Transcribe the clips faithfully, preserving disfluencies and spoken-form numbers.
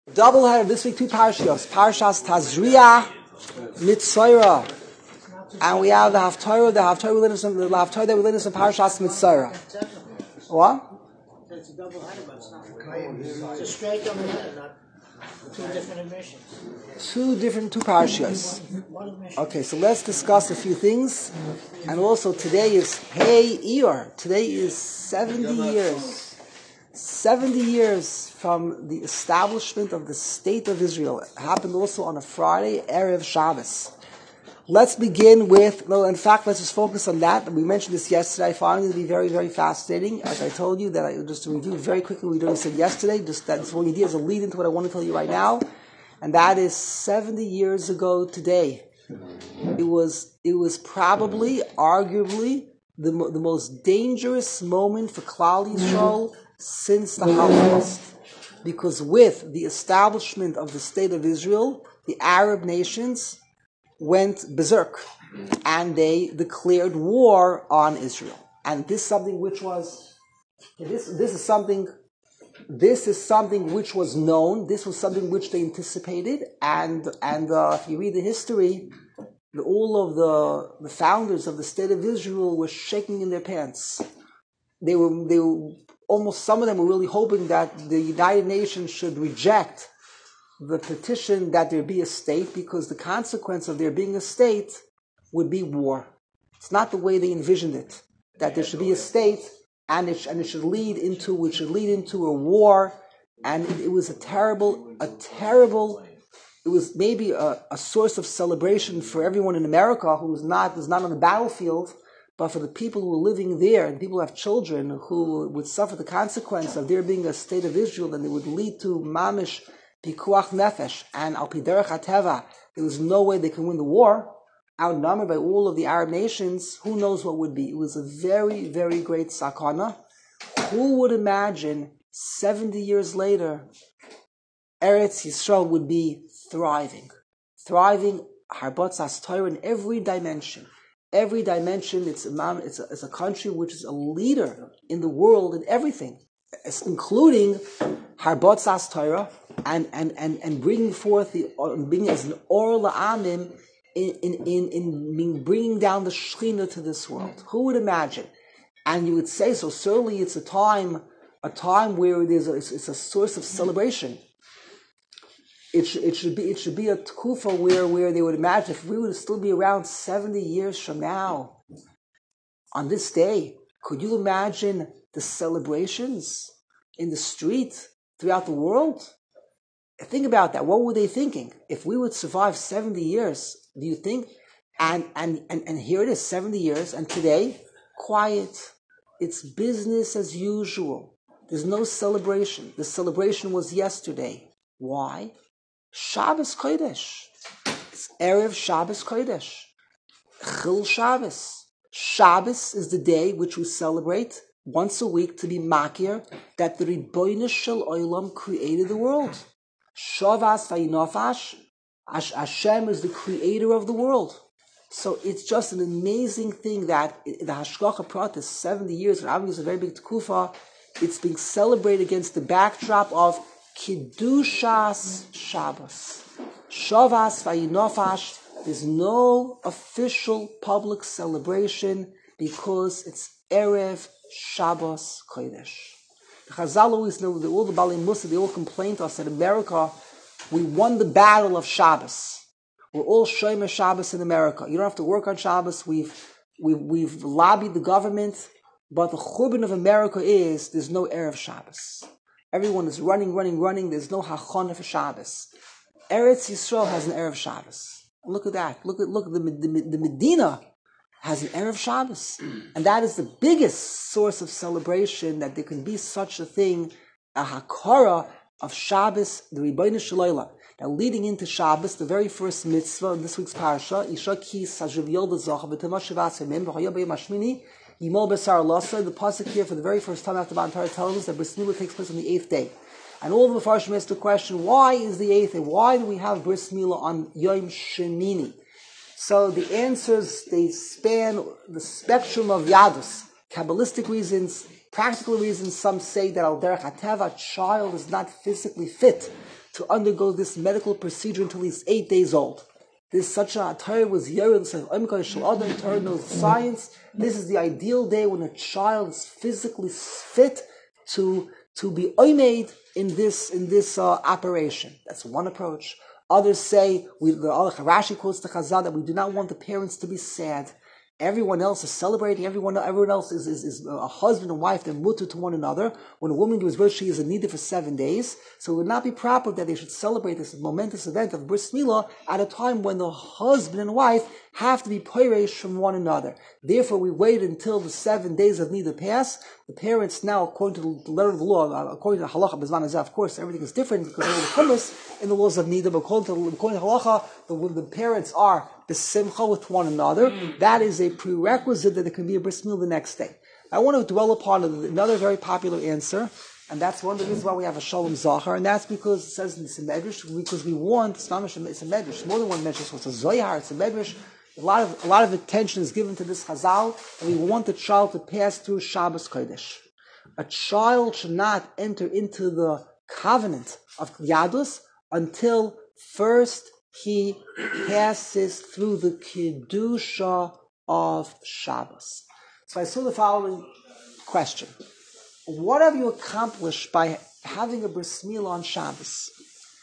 Double header this week, two parashas. Parashas Tazria, Mitzorah. And we have the Haftarah, the Haftarah we learn some the Haftarah that we learn some Parashas Mitzorah. What? It's a double header, but it's not. It's a straight double header, not two different admissions. Two different two parashas. Okay, so let's discuss a few things. And also today is Hey Iyar. Today is seventy years. seventy years from the establishment of the State of Israel. It happened also on a Friday, Erev Shabbos. Let's begin with, no, in fact, let's just focus on that. We mentioned this yesterday. I found it to be very, very fascinating. As I told you, that I just to review very quickly what we done said yesterday, just that's one idea as a lead into what I want to tell you right now. And that is seventy years ago today. It was, it was probably, arguably, the, the most dangerous moment for Klal Yisrael since the Holocaust. Because with the establishment of the State of Israel, the Arab nations went berserk and they declared war on Israel. And this is something which was, this, this is something, this is something which was known, this was something which they anticipated, and, and uh, if you read the history, the, all of the, the founders of the State of Israel were shaking in their pants. They were, they were, almost some of them were really hoping that the United Nations should reject the petition that there be a state, because the consequence of there being a state would be war. It's not the way they envisioned it, that there should be a state and it, sh- and it should lead into, it should lead into a war. And it, it was a terrible, a terrible, it was maybe a, a source of celebration for everyone in America who was not, was not on the battlefield, but for the people who were living there, and people who have children who would suffer the consequence of there being a state of Israel, and it would lead to mamish pikuach nefesh, and al pi derech hateva, there was no way they could win the war, outnumbered by all of the Arab nations. Who knows what would be? It was a very, very great sakana. Who would imagine seventy years later, Eretz Yisrael would be thriving, thriving, harbotzas Torah in every dimension. Every dimension, it's a, it's, a, it's a country which is a leader in the world in everything, including harbotzas Torah, and, and, and, and bringing forth the, being as an or la'amim in, in, in, in bringing down the Shekhinah to this world. Who would imagine? And you would say, so certainly it's a time, a time where there's a, it's, it's a source of celebration. It should, it should be, it should be a tkufa where, where they would imagine if we would still be around seventy years from now, on this day, could you imagine the celebrations in the street throughout the world? Think about that. What were they thinking? If we would survive seventy years, do you think? And, and, and, and here it is, seventy years, and today, quiet. It's business as usual. There's no celebration. The celebration was yesterday. Why? Shabbos Kodesh. It's Erev Shabbos Kodesh. Chil Shabbos. Shabbos is the day which we celebrate once a week to be makir that the Ribono Shel Olam created the world. Shavas vayinofash, Hashem is the creator of the world. So it's just an amazing thing that the Hashgacha Pratis, seventy years, and obviously a very big tekufa, it's being celebrated against the backdrop of Kiddushas Shabbos. Shavas vayinofash, there's no official public celebration because it's Erev Shabbos Kodesh. The Chazal always know that all the Balei Musa, they all complain to us that in America, we won the battle of Shabbos. We're all Shomer Shabbos in America. You don't have to work on Shabbos. We've, we've, we've lobbied the government, but the churban of America is there's no Erev Shabbos. Everyone is running, running, running. There's no hachana for Shabbos. Eretz Yisrael has an Erev Shabbos. Look at that. Look at look at the, the, the Medina has an Erev Shabbos. And that is the biggest source of celebration, that there can be such a thing, a hakara of Shabbos, the Ribono Shel Olam. Now leading into Shabbos, the very first mitzvah in this week's parasha, Isha ki sajiv yolda zocha v'tema shivas yamim v'chayah b'yom hashmini yimol b'sar lasa. The pasuk here for the very first time after Ban Torah tells us that Bris Milah takes place on the eighth day. And all the Mefarshim asked the question, why is the eighth day? Why do we have Bris Milah on Yom Shemini? So the answers, they span the spectrum of Yadus. Kabbalistic reasons, practical reasons. Some say that al derech hateva, a child is not physically fit to undergo this medical procedure until he's eight days old. This such a Torah was Yerid, Torah knows science. This is the ideal day when a child is physically fit to to be oimed in this in this uh, operation. That's one approach. Others say, we, the Rashi quotes the Chazal that we do not want the parents to be sad. Everyone else is celebrating. Everyone, everyone else is, is, is a husband and wife. They're mutter to one another. When a woman gives birth, she is a nida for seven days. So it would not be proper that they should celebrate this momentous event of bris milah at a time when the husband and wife have to be poiresh from one another. Therefore, we wait until the seven days of nida pass. The parents now, according to the letter of the law, according to halacha, b'zman hazeh, of course, everything is different because of the chumas in the laws of nida. But according to, according to halacha, the, the parents are besimcha with one another. That is a prerequisite that there can be a bris milah the next day. I want to dwell upon another very popular answer, and that's one of the reasons why we have a shalom zachar, and that's because it says in the medrash, because we want, it's not it's a medrash, more than one medrash, it's a zoyar, it's a medrash. A lot of a lot of attention is given to this chazal, and we want the child to pass through Shabbos Kodesh. A child should not enter into the covenant of Yadus until first he passes through the Kedusha of Shabbos. So I saw the following question. What have you accomplished by having a bris milah on Shabbos?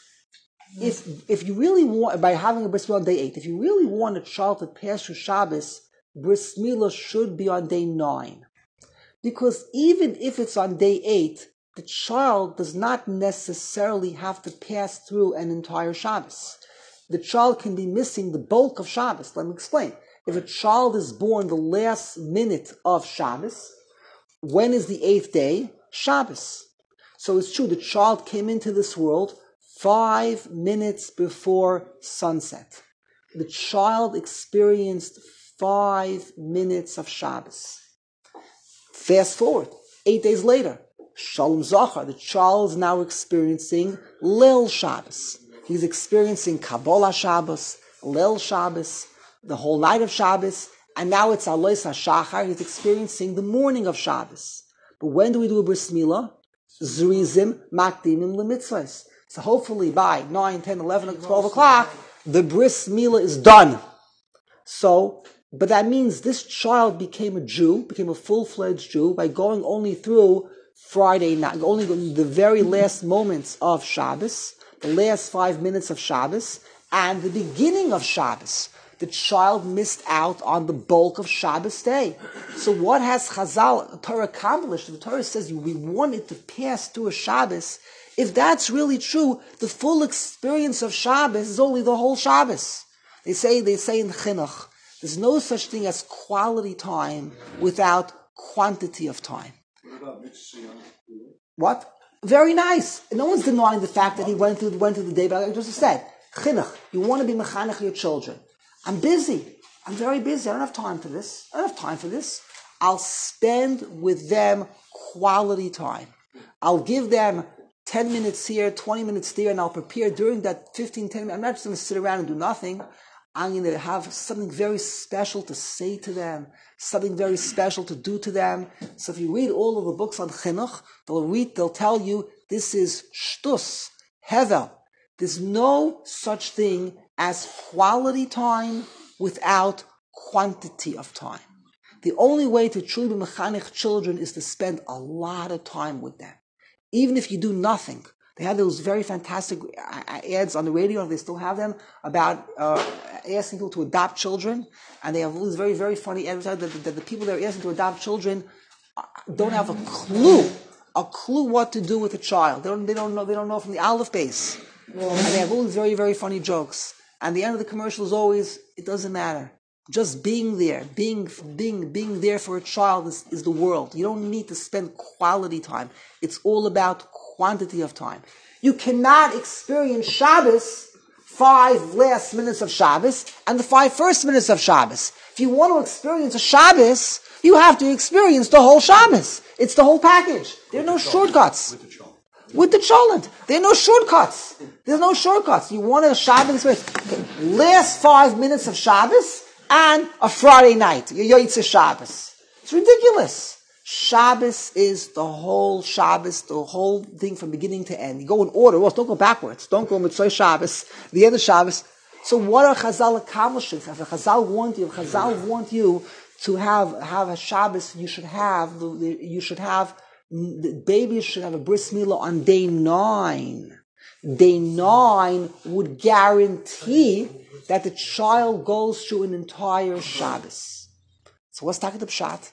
If if you really want, by having a bris milah on day eight, if you really want a child to pass through Shabbos, bris milah should be on day nine. Because even if it's on day eight, the child does not necessarily have to pass through an entire Shabbos. The child can be missing the bulk of Shabbos. Let me explain. If a child is born the last minute of Shabbos, when is the eighth day? Shabbos. So it's true, the child came into this world five minutes before sunset. The child experienced five minutes of Shabbos. Fast forward, eight days later, Shalom Zachar, the child is now experiencing Lil Shabbos. He's experiencing Kabbalah Shabbos, Lil Shabbos, the whole night of Shabbos, and now it's Alois HaShachar, he's experiencing the morning of Shabbos. But when do we do a bris milah? Zrizim makdimim lemitzvos. So hopefully by nine, ten, eleven, twelve o'clock, the bris milah is done. So, but that means this child became a Jew, became a full-fledged Jew by going only through Friday night, only the very last moments of Shabbos, the last five minutes of Shabbos, and the beginning of Shabbos. The child missed out on the bulk of Shabbos day. So what has Chazal, Torah accomplished? The Torah says we want it to pass through a Shabbos. If that's really true, the full experience of Shabbos is only the whole Shabbos. They say, they say in Chinuch, there's no such thing as quality time without quantity of time. What about mixing? What? Very nice. No one's denying the fact that he went through, went through the day, but I just said, Chinuch, you want to be mechanech your children. I'm busy. I'm very busy. I don't have time for this. I don't have time for this. I'll spend with them quality time. I'll give them ten minutes here, twenty minutes there, and I'll prepare during that fifteen, ten minutes. I'm not just going to sit around and do nothing. I'm going to have something very special to say to them, something very special to do to them. So if you read all of the books on Chinuch, they'll read, they'll tell you this is shtus, hevel. There's no such thing as quality time without quantity of time. The only way to truly be mechanech children is to spend a lot of time with them. Even if you do nothing. They had those very fantastic ads on the radio, and they still have them, about uh, asking people to adopt children. And they have all these very, very funny ads that, that, that the people that are asking to adopt children don't have a clue, a clue what to do with a child. They don't, they don't know, they don't know from the Aleph base. And they have all these very, very funny jokes. And the end of the commercial is always, it doesn't matter. Just being there, being being being there for a child is, is the world. You don't need to spend quality time. It's all about quantity of time. You cannot experience Shabbos, five last minutes of Shabbos, and the five first minutes of Shabbos. If you want to experience a Shabbos, you have to experience the whole Shabbos. It's the whole package. There are no shortcuts. With the cholent. With the cholent. There are no shortcuts. There's no shortcuts. You want a Shabbos experience. Okay. Last five minutes of Shabbos, and a Friday night, your Yotzei Shabbos. It's ridiculous. Shabbos is the whole Shabbos, the whole thing from beginning to end. You go in order. Well, don't go backwards. Don't go Mitzvah Shabbos, the end of Shabbos. So what are Chazal accomplishing? If Chazal want you, if Chazal want you to have have a Shabbos, you should have you should have the baby should have a bris milah on day nine. Day nine would guarantee that the child goes through an entire Shabbos. So what's talking the pshat?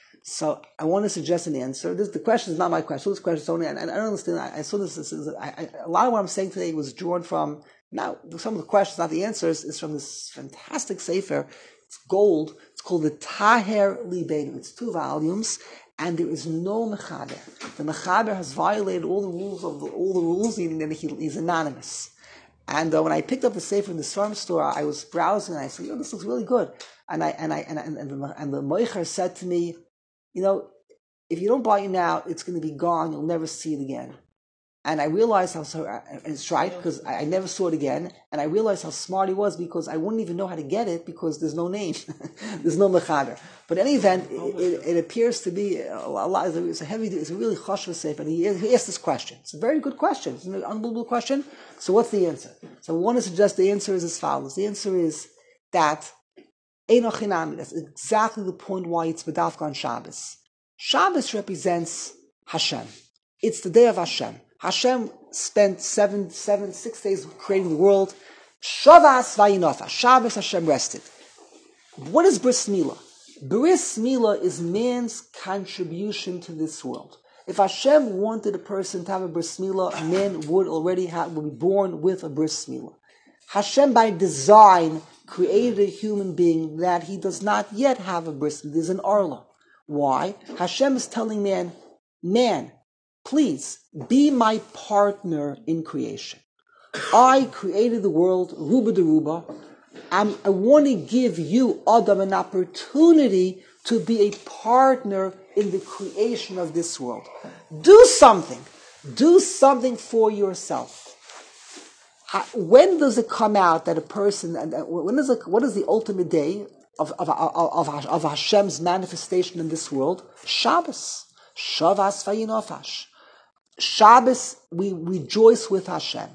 So I want to suggest an answer. This, the question is not my question. This question is only, and, and I don't understand. I, I saw this. this is, I, I, a lot of what I'm saying today was drawn from, now some of the questions, not the answers, is from this fantastic sefer. It's gold. It's called the Taher Libeinu. It's two volumes, and there is no mechaber. The mechaber has violated all the rules of the, all the rules, meaning that he, he's anonymous. And uh, when I picked up the sefer in the farm store, I was browsing and I said, "Yo, this looks really good." And I and I and and, and the, and the moicher said to me, "You know, if you don't buy it now, it's going to be gone. You'll never see it again." And I realized how, so, and it's right, because I, I never saw it again. And I realized how smart he was, because I wouldn't even know how to get it, because there's no name. There's no mechaber. But in any event, it, it, it appears to be a lot, it's a heavy, it's a really choshev sefer. And he, he asked this question. It's a very good question. It's an unbelievable question. So what's the answer? So we want to suggest the answer is as follows. The answer is that Eino Chinami, that's exactly the point why it's B'dafka on Shabbos. Shabbos represents Hashem. It's the day of Hashem. Hashem spent seven, seven, six days creating the world. Shavas vayinofa. Shabbos Hashem rested. What is Bris Milah? Bris Milah is man's contribution to this world. If Hashem wanted a person to have a Bris Milah, man would already have, would be born with a Bris Milah. Hashem by design created a human being that he does not yet have a Bris Milah. There's an Arla. Why? Hashem is telling man, man, please be my partner in creation. I created the world, Ruba de Ruba. I'm, I want to give you, Adam, an opportunity to be a partner in the creation of this world. Do something. Do something for yourself. When does it come out that a person, when is it, what is the ultimate day of, of, of, of, of Hashem's manifestation in this world? Shabbos. Shavas vayinofash. Shabbos, we rejoice with Hashem.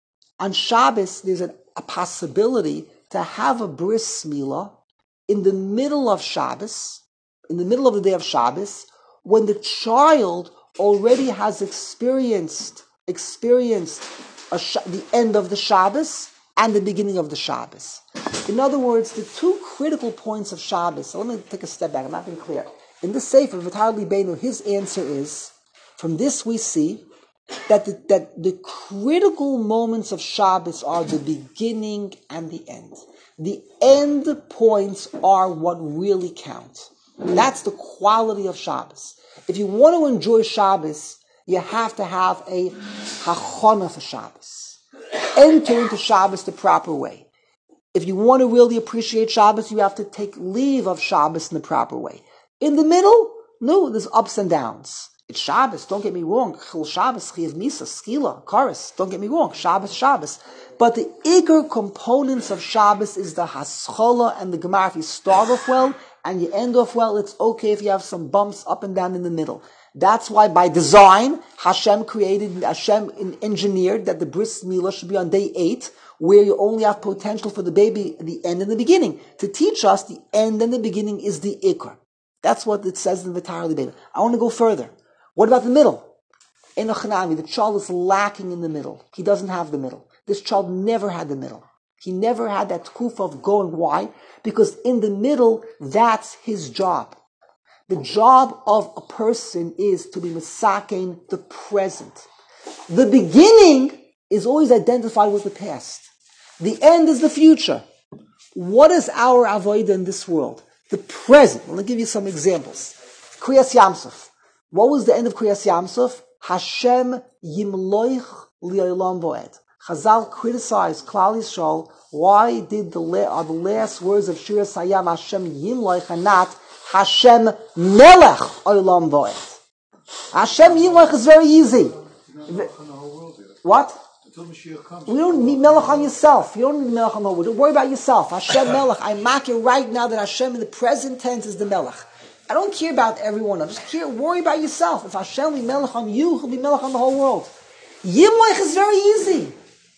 On Shabbos, there's a, a possibility to have a bris milah in the middle of Shabbos, in the middle of the day of Shabbos, when the child already has experienced experienced a sh- the end of the Shabbos and the beginning of the Shabbos. In other words, the two critical points of Shabbos. So let me take a step back. I'm not being clear. In the Sefer V'tar Libeinu, his answer is, from this we see that the, that the critical moments of Shabbos are the beginning and the end. The end points are what really count. That's the quality of Shabbos. If you want to enjoy Shabbos, you have to have a hachana for Shabbos. Enter into Shabbos the proper way. If you want to really appreciate Shabbos, you have to take leave of Shabbos in the proper way. In the middle, no, there's ups and downs. It's Shabbos, don't get me wrong. Chil Shabbos, Chiyav Misa, Skila, Karas, don't get me wrong. Shabbos, Shabbos. But the Iker components of Shabbos is the Haschola and the Gemara. If you start off well and you end off well, it's okay if you have some bumps up and down in the middle. That's why by design, Hashem created, Hashem engineered that the Bris Milah should be on day eight, where you only have potential for the baby at the end and the beginning. To teach us the end and the beginning is the Iker. That's what it says in V'tar Libeinu. I want to go further. What about the middle? Enochanami, the child is lacking in the middle. He doesn't have the middle. This child never had the middle. He never had that kufa of going. Why? Because in the middle, that's his job. The job of a person is to be misakein the present. The beginning is always identified with the past. The end is the future. What is our avodah in this world? The present. Let me give you some examples. Kriyas Yamsuf. What was the end of Kriyas Yamsuf? Hashem yimloich li'olam vo'ed. Chazal criticized Klal Yisrael. Why did the la- are the last words of Shiras Hayam Hashem yimloich and not Hashem melech olam vo'ed? Hashem yimloich is very easy. What? We don't need melech on yourself. You don't need melech on the world. Don't worry about yourself. Hashem melech. I mark it right now that Hashem in the present tense is the melech. I don't care about everyone else. Just care, worry about yourself. If Hashem will be melech on you, He'll be melech on the whole world. Yimloich is very easy.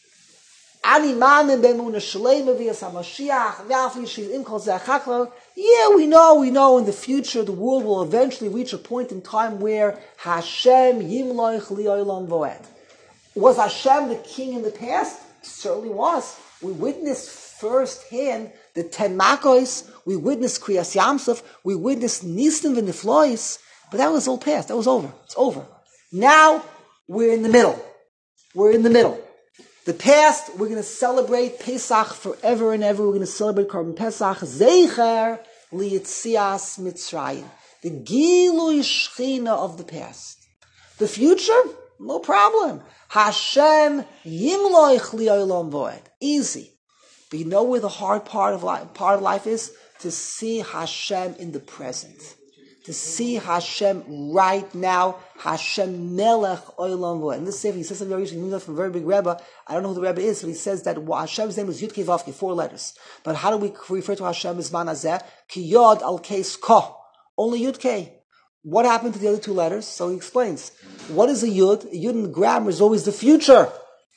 Yeah, we know, we know in the future the world will eventually reach a point in time where Hashem Yimloich Li'olam Voed. Was Hashem the king in the past? It certainly was. We witnessed firsthand the Ten Makos, we witnessed Kriyas Yamsuf, we witnessed Nisim v'Niflois, but that was all past, that was over, it's over. Now, we're in the middle. We're in the middle. The past, we're going to celebrate Pesach forever and ever, we're going to celebrate Korban Pesach, Zeicher Li'Yitzias Mitzrayim. The Gilui Shechina of the past. The future? No problem. Hashem Yimloich Li'olam Voed. Easy. But you know where the hard part of life, part of life is? To see Hashem in the present. To see Hashem right now. Hashem Melech Olam Voed. In this sefer, he says something very interesting. He moves from a very big Rebbe. I don't know who the Rebbe is, but he says that Hashem's name is Yud Kei Vav Kei, four letters. But how do we refer to Hashem as Manazeh? Ki Yod Al Keis Ko. Only Yud Kei. What happened to the other two letters? So he explains. What is a Yud? A Yud in grammar is always the future.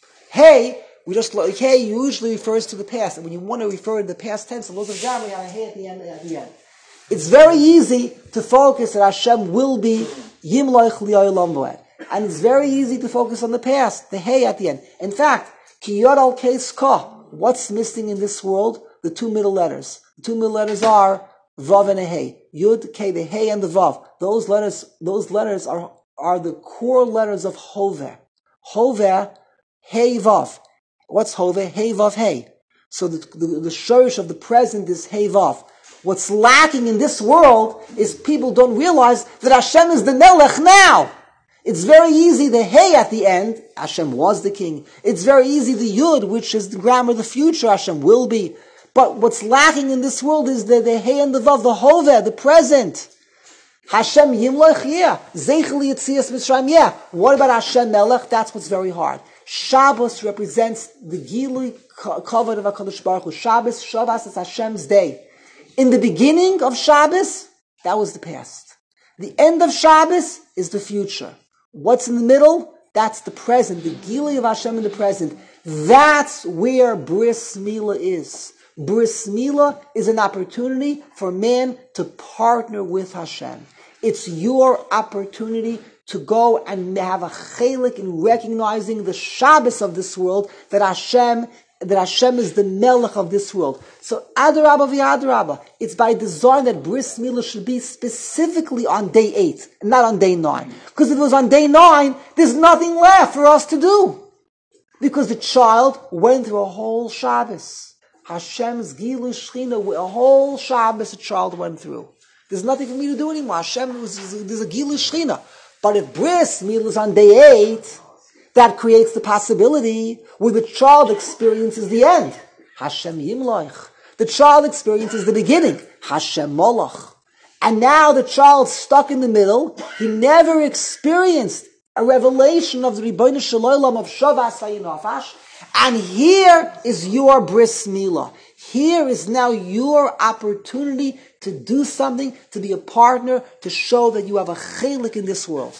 Hey, we just like hey usually refers to the past, and when you want to refer to the past tense, and those of grammar, you have a hey at the end. At the end, it's very easy to focus that Hashem will be Yimloich Li'olam Voed, and it's very easy to focus on the past, the hey at the end. In fact, Ki Yod Al Keis Ko. What's missing in this world? The two middle letters. The two middle letters are Vav and a hey. Yud, K, the hey and the Vav. Those letters, those letters are are the core letters of Hoveh. Hoveh, hey Vav. What's Hoveh? Hey Vav Hey. So the, the, the shorish of the present is Hey Vav. What's lacking in this world is people don't realize that Hashem is the Melech now. It's very easy, the Hey at the end, Hashem was the king. It's very easy, the Yud, which is the grammar of the future, Hashem will be. But what's lacking in this world is the, the Hey and the Vav, the Hoveh, the present. Hashem Yimloich, yeah. Zeicher Li'Yitzias Mitzrayim, yeah. What about Hashem Melech? That's what's very hard. Shabbos represents the Gilui Kavod of HaKadosh Baruch Hu. Shabbos, Shabbos is Hashem's day. In the beginning of Shabbos, that was the past. The end of Shabbos is the future. What's in the middle? That's the present. The Gilui of Hashem in the present. That's where Bris Milah is. Bris Milah is an opportunity for man to partner with Hashem. It's your opportunity to go and have a chelik in recognizing the Shabbos of this world, that Hashem, that Hashem is the Melech of this world. So, Adarabba v'Adarabba, it's by design that Bris Milah should be specifically on day eight, not on day nine. Because if it was on day nine, there's nothing left for us to do. Because the child went through a whole Shabbos. Hashem's Gilu Shechina, a whole Shabbos a child went through. There's nothing for me to do anymore. Hashem, was, there's a Gilu Shechina. But if Bris Milah is on day eight, that creates the possibility where the child experiences the end. Hashem Yimloich. The child experiences the beginning. Hashem Molach. And now the child's stuck in the middle. He never experienced a revelation of the Ribono Shel Olam of Shavas Vayinafash. And here is your Bris Milah. Here is now your opportunity to do something, to be a partner, to show that you have a chelik in this world.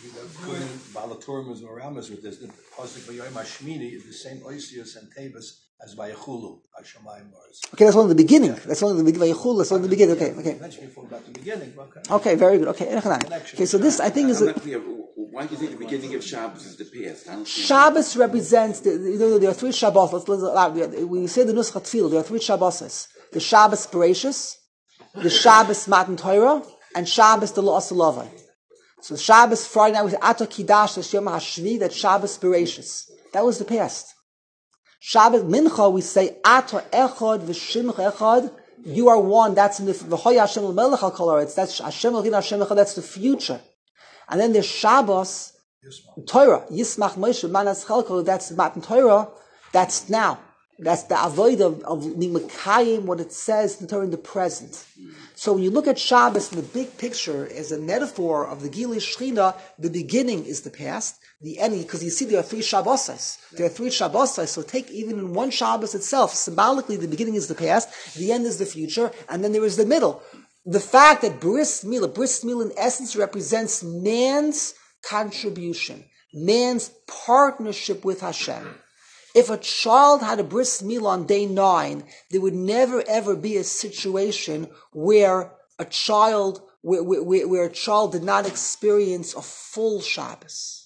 Balatorim is Maramas with this. The pasuk by Yom Hashmini is the same oisius and tebas as by Yechulu, Hashemayim Mars. Okay, that's one of the beginning. That's one of the beginning. Yechulu. That's one of the beginning. Okay, okay. Mentioned before about the beginning. Okay. Okay, very good. Okay, okay. So this, I think, is a. Why do you think the beginning of Shabbos is the past? Shabbos represents, the, you know, there are three Shabbos. Let's, let's, we say the Nusach Tefillah, there are three Shabboses. The Shabbos Bereshis, the Shabbos Matan Torah, and Shabbos the La'as Lavai. So Shabbos Friday night was Ato Kiddush, the Yom HaShvi, that Shabbos Bereshis. That was the past. Shabbos Mincha, we say Ato Echad v'Shimcha Echad. You are one. That's in the V'Hoya Hashem L'Melech Al Kol Haaretz. That's Hashem L'Chin Hashem Echad. That's the future. And then there's Shabbos, Torah, Yismach Moshe, Manas Chelko, that's Matan Torah, that's now. That's the avoid of, of Mekayim, what it says in the Torah in the present. So when you look at Shabbos in the big picture as a metaphor of the Gilui Shechina, the beginning is the past, the ending, because you see there are three Shabbosas. There are three Shabbosas, so take even in one Shabbos itself, symbolically the beginning is the past, the end is the future, and then there is the middle. the fact that bris milah, bris milah in essence represents man's contribution, man's partnership with Hashem. If a child had a bris milah on day nine, there would never ever be a situation where a child, where, where, where a child did not experience a full Shabbos.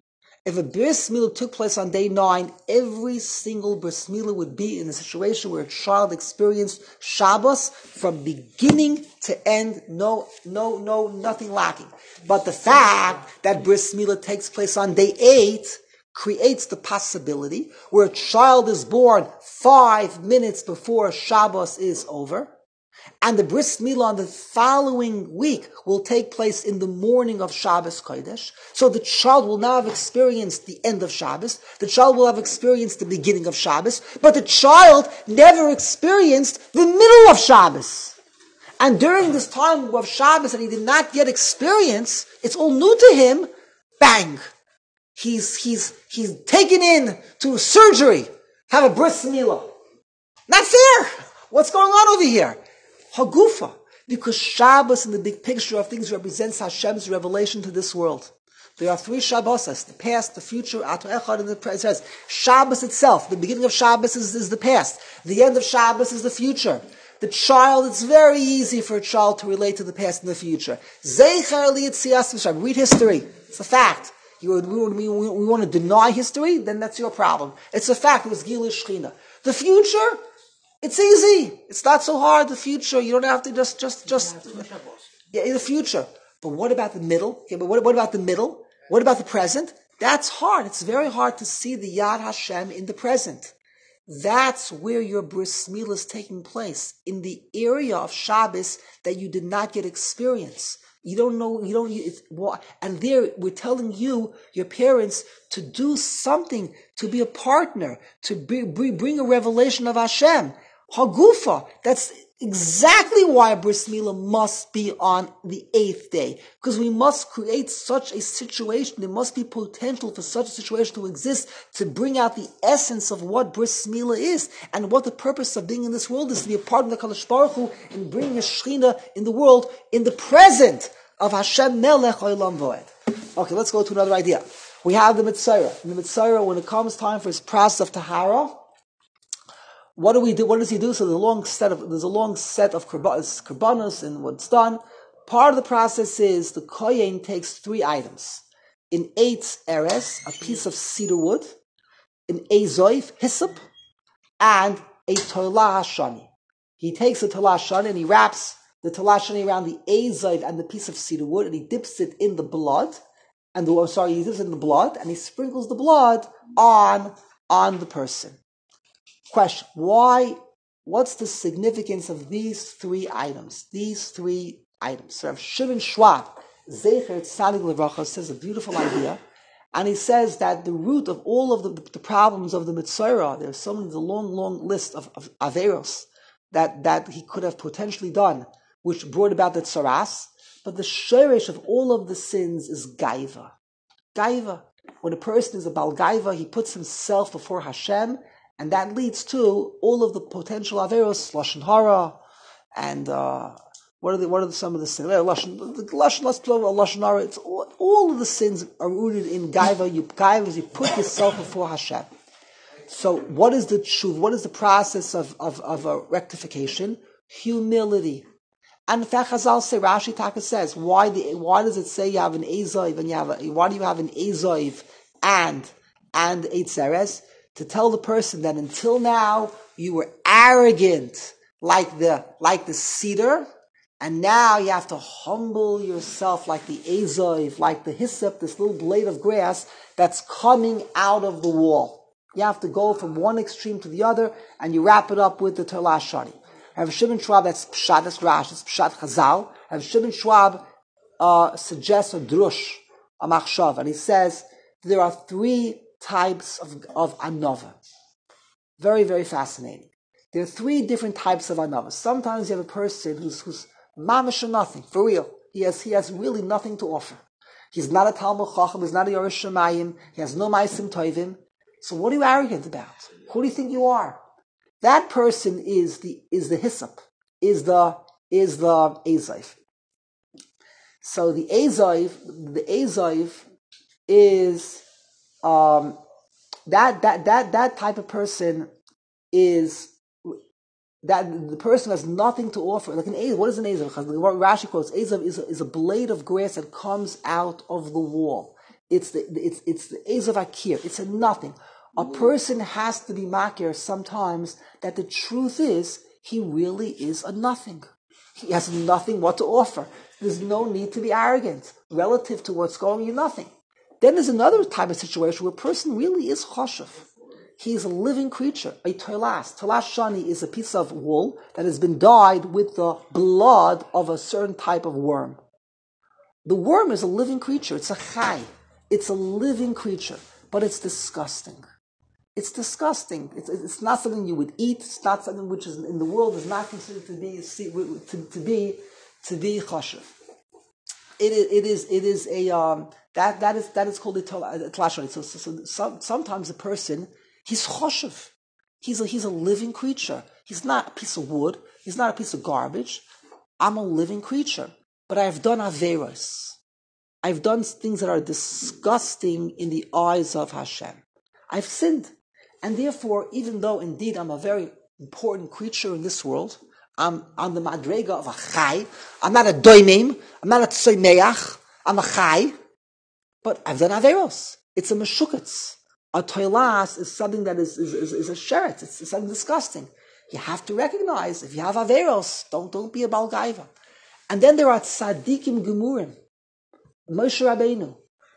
If a bris milah took place on day nine, every single bris milah would be in a situation where a child experienced Shabbos from beginning to end, no, no, no, nothing lacking. But the fact that bris milah takes place on day eight creates the possibility where a child is born five minutes before Shabbos is over, and the bris milah on the following week will take place in the morning of Shabbos Kodesh. So the child will now have experienced the end of Shabbos. The child will have experienced the beginning of Shabbos. But the child never experienced the middle of Shabbos. And during this time of Shabbos that he did not yet experience, it's all new to him, bang! He's, he's, he's taken in to surgery, have a bris milah. Not fair! What's going on over here? Hagufa, because Shabbos in the big picture of things represents Hashem's revelation to this world. There are three Shabbosas, the past, the future, Ato Echad, and the present. It says Shabbos itself, the beginning of Shabbos is, is the past. The end of Shabbos is the future. The child, it's very easy for a child to relate to the past and the future. Zeicher li'yitzias v'shab. Read history. It's a fact. You, we, we, we want to deny history, then that's your problem. It's a fact. It was Gilui Shechina. The future, it's easy. It's not so hard. The future, you don't have to just, just, just. Yeah, in the future. But what about the middle? Okay, but what, what about the middle? What about the present? That's hard. It's very hard to see the Yad Hashem in the present. That's where your bris milah is taking place, in the area of Shabbos that you did not get experience. You don't know, you don't, it's, and there we're telling you, your parents, to do something, to be a partner, to be, bring a revelation of Hashem. Hagufa, that's exactly why a bris milah must be on the eighth day. Because we must create such a situation, there must be potential for such a situation to exist, to bring out the essence of what bris milah is, and what the purpose of being in this world is, to be a part of the Kadosh Baruch Hu, and bringing a Shechina in the world, in the present of Hashem Melech Olam Voed. Okay, let's go to another idea. We have the Mitzayra. In the Mitzayra, when it comes time for his process of Tahara, what do we do? What does he do? So there's a long set of there's a long set of karbanos and what's done. Part of the process is the kohen takes three items: an eight eres, a piece of cedar wood, an azoif hyssop, and a tolah hashani. He takes a tolah hashani and he wraps the tolah hashani around the azoif and the piece of cedar wood, and he dips it in the blood. And the, oh, sorry, he dips it in the blood, and he sprinkles the blood on on the person. Question: why? What's the significance of these three items? These three items. So Rav Shimon Schwab, Zecher Tzadik Levracha, says a beautiful idea, and he says that the root of all of the, the, the problems of the Mitzvah, there's so many, the long, long list of, of averos that that he could have potentially done, which brought about the tzaras. But the sheresh of all of the sins is gaiva. Gaiva. When a person is a bal gaiva, he puts himself before Hashem. And that leads to all of the potential averos, lashon hara, and uh, what are the what are the, some of the sins? Lashon lashon hara. It's all, all of the sins are rooted in gaiva. You gaiva, you put yourself before Hashem. So, what is the tshuv? What is the process of of, of a rectification? Humility. And in fact, Chazal say, Rashi Taka says, why the why does it say you have an ezoiv and you have a, why do you have an ezoiv and and eight zeres? To tell the person that until now you were arrogant like the like the cedar, and now you have to humble yourself like the azoiv, like the hyssop, this little blade of grass that's coming out of the wall. You have to go from one extreme to the other, and you wrap it up with the tolah hashani. Rav Shimon Schwab, that's pshat, that's Rashi, that's pshat Chazal. Rav Shimon Schwab uh, suggests a drush, a machshav, and he says there are three types of, of anova. Very, very fascinating. There are three different types of anova. Sometimes you have a person who's who's mamish or nothing, for real. He has he has really nothing to offer. He's not a Talmud Chacham, he's not a Yoresh Shemayim, he has no Maisim Tovim. So what are you arrogant about? Who do you think you are? That person is the is the hyssop, is the is the Ezav. So the Ezav, the Ezav is um, that that that that type of person is that the person has nothing to offer. Like an Ezav, what is an Ezav? Rashi quotes Ezav is a, is a blade of grass that comes out of the wall. It's the it's it's the Ezav Akir. It's a nothing. A person has to be makir sometimes that the truth is he really is a nothing. He has nothing what to offer. There's no need to be arrogant relative to what's going on. Nothing. Then there's another type of situation where a person really is choshev. He's a living creature, a tolas. Tolas shani is a piece of wool that has been dyed with the blood of a certain type of worm. The worm is a living creature. It's a chai. It's a living creature, but it's disgusting. It's disgusting. It's, it's not something you would eat. It's not something which is in the world is not considered to be to, to be to be choshev. It is it is it is a um, that that is that is called a tolas. So, so, so some, sometimes a person he's choshev. He's a he's a living creature. He's not a piece of wood. He's not a piece of garbage. I'm a living creature, but I've done averos. I've done things that are disgusting in the eyes of Hashem. I've sinned. And therefore, even though indeed I'm a very important creature in this world, I'm on the madrega of a chai, I'm not a doimim, I'm not a tzoymeach, I'm a chai, but I've done averos. It's a meshuketz. A toilas is something that is, is, is, is a sheret. It's, it's something disgusting. You have to recognize, if you have averos, don't, don't be a balgaiva. And then there are tzadikim gemurim. Moshe Rabbeinu.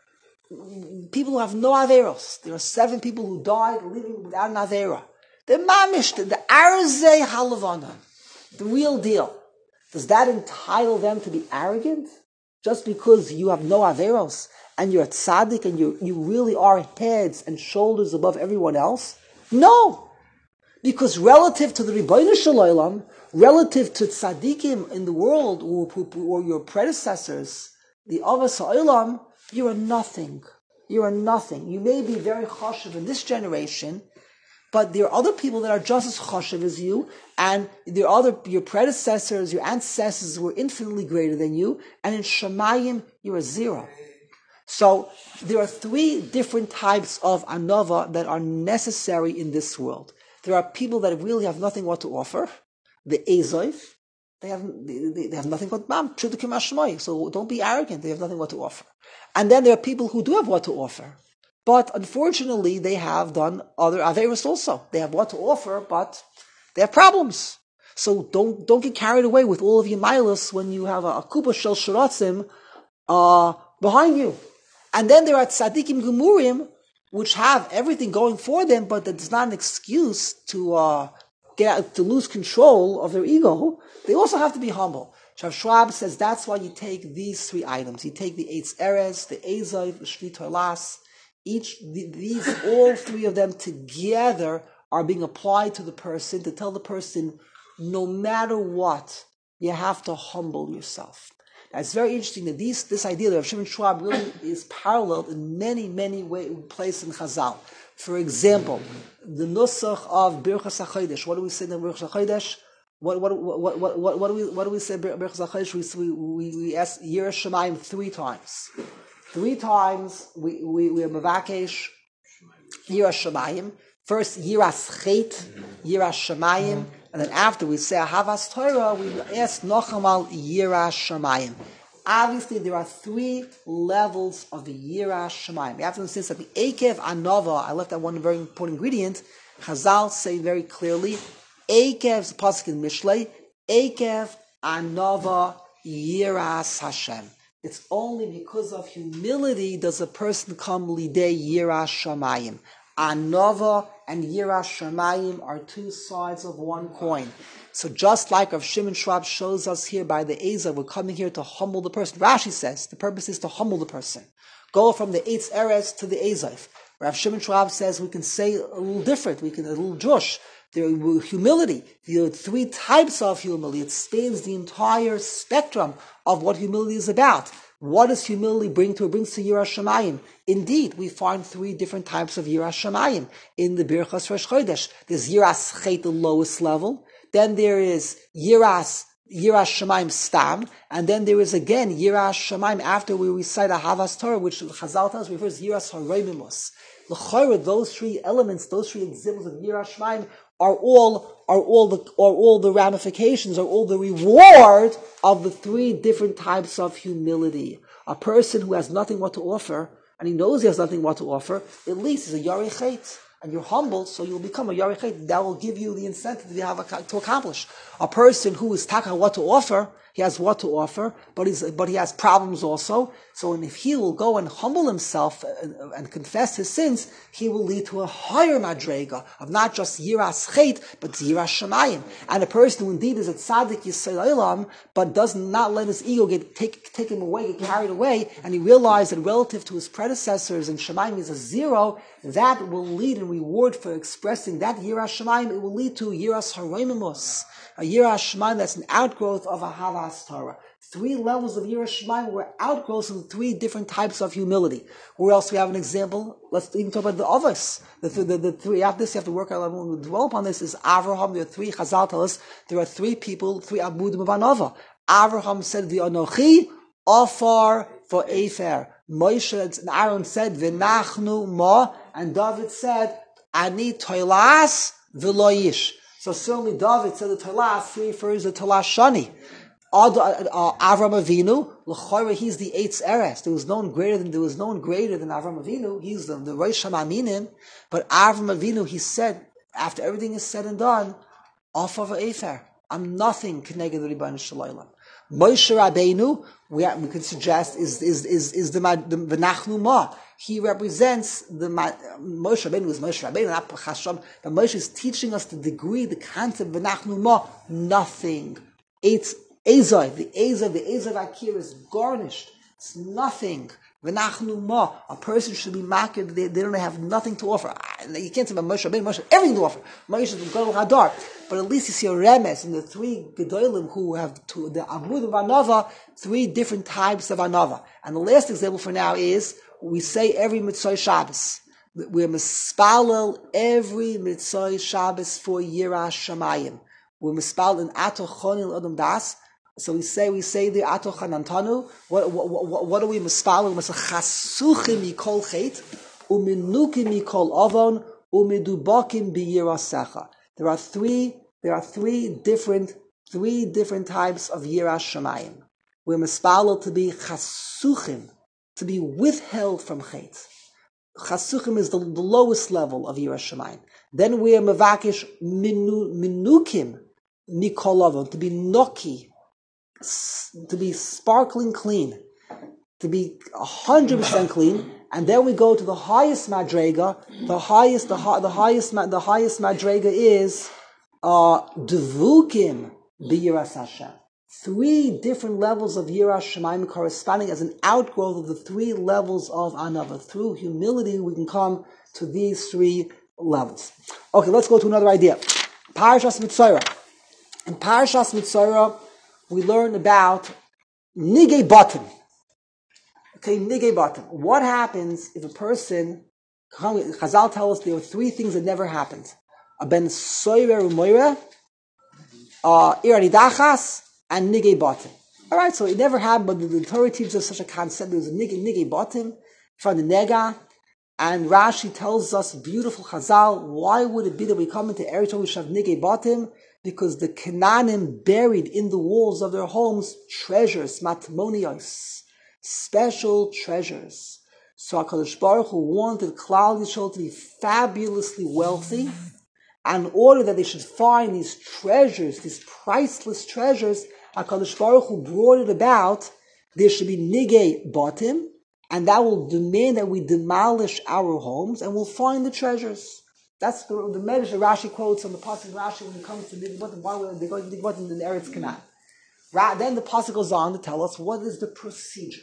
People who have no averos. There are seven people who died living without an avera. The mamish, the, the arzei halavana, the real deal. Does that entitle them to be arrogant? Just because you have no averos and you're a tzaddik and you you really are heads and shoulders above everyone else? No. Because relative to the Ribbono Shel Olam, relative to tzaddikim in the world or, or your predecessors, the Avos HaOlam, you're a nothing. You're a nothing. You may be very choshev in this generation, but there are other people that are just as choshev as you, and there are other, your predecessors, your ancestors were infinitely greater than you, and in Shemayim, you're a zero. So, there are three different types of anova that are necessary in this world. There are people that really have nothing what to offer, the Ezav. They have they, they have nothing but mam, trudukim hashmai. So don't be arrogant. They have nothing what to offer. And then there are people who do have what to offer, but unfortunately they have done other averos also. They have what to offer, but they have problems. So don't don't get carried away with all of your milas when you have a, a kuba shel shiratzim uh, behind you. And then there are tzadikim gemurim which have everything going for them, but that's not an excuse to uh, get to lose control of their ego. They also have to be humble. Shav Schwab says that's why you take these three items. You take the Eitz Erez, the Ezav, the Shvi Toilas. Each, the, these, all three of them together are being applied to the person to tell the person, no matter what, you have to humble yourself. Now, it's very interesting that these, this idea of Shimon Schwab really is paralleled in many, many ways, places in Chazal. For example, the Nusach of Birchas HaChodesh. What do we say in Birchas HaChodesh? What what what what what what do we what do we say? Birchas HaChodesh. We we we ask Yirah Shamayim three times. Three times we we we are Mavakesh Yirah Shamayim. First Yiras Chet, Yiras Shamayim, and then after we say Ahavas Torah, we ask Nochamal Yiras Shamayim. Obviously, there are three levels of the Yiras Shamayim. You have to understand that the Ekev Anova, I left that one very important ingredient. Chazal say very clearly, Ekev, the pasuk in Mishlei, Ekev Anova Yiras Hashem. It's only because of humility does a person come lidei Yiras Shamayim. Anova and Yiras Shamayim are two sides of one coin. So just like Rav Shimon Schwab shows us here by the Ezav, we're coming here to humble the person. Rashi says the purpose is to humble the person. Go from the Eitz Erez to the Ezav. Rav Shimon Schwab says we can say a little different, we can a little Josh. There are humility. There are three types of humility. It spans the entire spectrum of what humility is about. What does humility bring to? It brings to Yiras Shamayim. Indeed, we find three different types of Yiras Shamayim in the Birchas Rosh Chodesh. There's Yiras Chet, the lowest level. Then there is Yiras Yiras Shamayim Stam, and then there is again Yiras Shamayim after we recite Ahavas Torah, which Chazal tells refers to Yiras Haroimimus. L'chayra, those three elements, those three examples of Yiras Shamayim are all are all the are all the ramifications, are all the reward of the three different types of humility. A person who has nothing what to offer, and he knows he has nothing what to offer, at least is a Yarei Chet. And you're humble, so you'll become a Yarei Chet. That will give you the incentive to, have a, to accomplish. A person who is taka what to offer, he has what to offer, but he's but he has problems also. So if he will go and humble himself and, and confess his sins, he will lead to a higher madrega of not just Yiras Chet, but Yiras Shamayim. And a person who indeed is a tzaddik Yisrael Olam, but does not let his ego get take take him away, get carried away, and he realizes that relative to his predecessors and Shamayim is a zero, that will lead in reward for expressing that Yiras Shamayim. It will lead to Yiras Haroimimus, a Yiras Shamayim that's an outgrowth of a Havas Torah. Three levels of Yiras Shamayim were outgrowths of three different types of humility. Where else we have an example? Let's even talk about the Avos. The, the, the, the three, after this you have to work out, we'll develop on this, is Avraham. There are three, Chazal tell us, there are three people, three Abudim of Anova. Avraham said, the Anochi, Afar for Efer. Moshe and Aaron said, V'nachnu ma, and David said, Ani toilas v'loyish. So certainly David said the toilas refers to toilas shani. Avram Avinu, l'chayra, he's the Eitz Eres. There was no one greater than there was no one greater than Avram Avinu. He's the, the Rosh Hamaminim. But Avram Avinu, he said, after everything is said and done, off of Efer, I'm nothing connected to Rebbeinu Shalom. Moshe Rabbeinu, we, we could suggest, is is is is the V'nachnu ma. He represents the Moshe Rabbeinu is Moshe Rabbeinu, not Chasham. But Moshe is teaching us the degree, the concept V'nachnu ma, nothing. It's Ezoi, the Ezoi, the Ezoi Akir is garnished. It's nothing. V'nachnu ma. A person should be makir. They, they don't have nothing to offer. You can't say about Moshe Rabbeinu. Moshe everything to offer. Moshe is the Gadol Hadar. But at least you see a remes in the three Gedolim who have two, the Abud of Anova, three different types of Anova. And the last example for now is we say every Mitzvah Shabbos. We're mispalel every Mitzvah Shabbos for Yiras Shamayim. We're mispalel in Ato Chonil Adam Das. So we say, we say the Ato Chanantanu. What, what, what, what are we mispalel? We say Chasuchim Mikol Chet, Uminukim Mikol Avon, Umidubakim B'Yirasecha. There are three, there are three different, three different types of Yiras Shamayim. We're mispalel to be Chasuchim, to be withheld from Chet. Chasuchim is the, the lowest level of Yiras Shamayim. Then we are Mevakish minu, Minukim Mikol Avon, to be Noki, to be sparkling clean, to be a hundred percent clean, and then we go to the highest madrega. The highest, the, the highest, the highest madrega is uh, devukim b'yiras Hashem. Three different levels of yiras Shamayim corresponding as an outgrowth of the three levels of anava. Through humility, we can come to these three levels. Okay, let's go to another idea. Parashas Mitzorah. In Parashas Mitzorah, we learn about nigei batim. Okay, nigei batim. What happens if a person, Chazal tell us there are three things that never happened. A ben soirer u'moira, uh, iranidachas, and nigei batim. Alright, so it never happened, but the, the Torah teaches us such a concept. There was a nigei, nigei batim from the nega, and Rashi tells us, beautiful Chazal, why would it be that we come into Eretz we should have nigei batim? Because the Canaanim buried in the walls of their homes treasures, matmonios, special treasures. So HaKadosh Baruch Hu wanted Klal Yisrael to be fabulously wealthy, and in order that they should find these treasures, these priceless treasures, HaKadosh Baruch Hu brought it about, there should be nigei batim, and that will demand that we demolish our homes, and we'll find the treasures. That's the, the medrash that Rashi quotes on the pasuk Rashi when it comes to nigei batim. Why they're going to nigei batim in the Eretz Canaan? Then the pasuk goes on to tell us what is the procedure.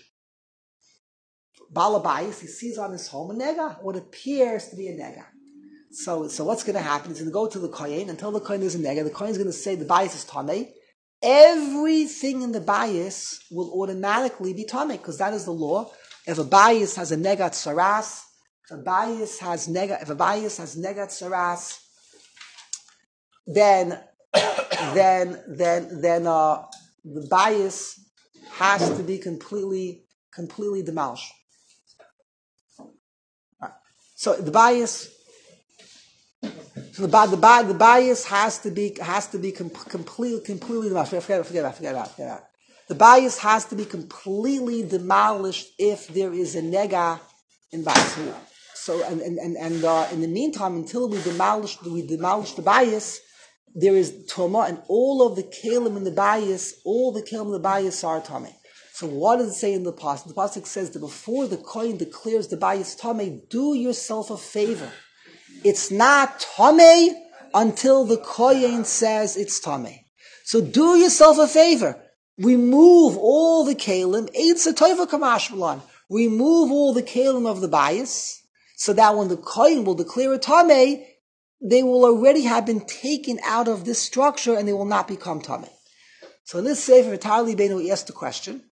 Balabayis, he sees on his home a nega, what appears to be a nega. So, so what's going to happen? He's going to go to the kohen until the kohen is a nega. The kohen is going to say the bias is tamei. Everything in the bias will automatically be tamei because that is the law. If a bias has a nega tsaras, if a bias has nega, if a bias has nega tsaras, then, then, then, then, uh, the bias has to be completely, completely demolished. Right. So the bias, so the, the, the bias has to be has to be com- completely, completely demolished. Forget about, forget about, forget about, forget about. The bias has to be completely demolished if there is a nega in bias. So and and and, and uh, in the meantime, until we demolish we demolish the bias, there is toma, and all of the kalim in the bias, all the kalim in the bias are tame. So what does it say in the pasuk? The pasuk says that before the kohen declares the bias tame, do yourself a favor. It's not tame until the kohen says it's tame. So do yourself a favor. Remove all the kalim. Eitz toiva kamashmalan. Remove all the kalim of the bias, so that when the kohen will declare a tame, they will already have been taken out of this structure and they will not become tame. So in this sefer, Tarli Benu, he asked the question,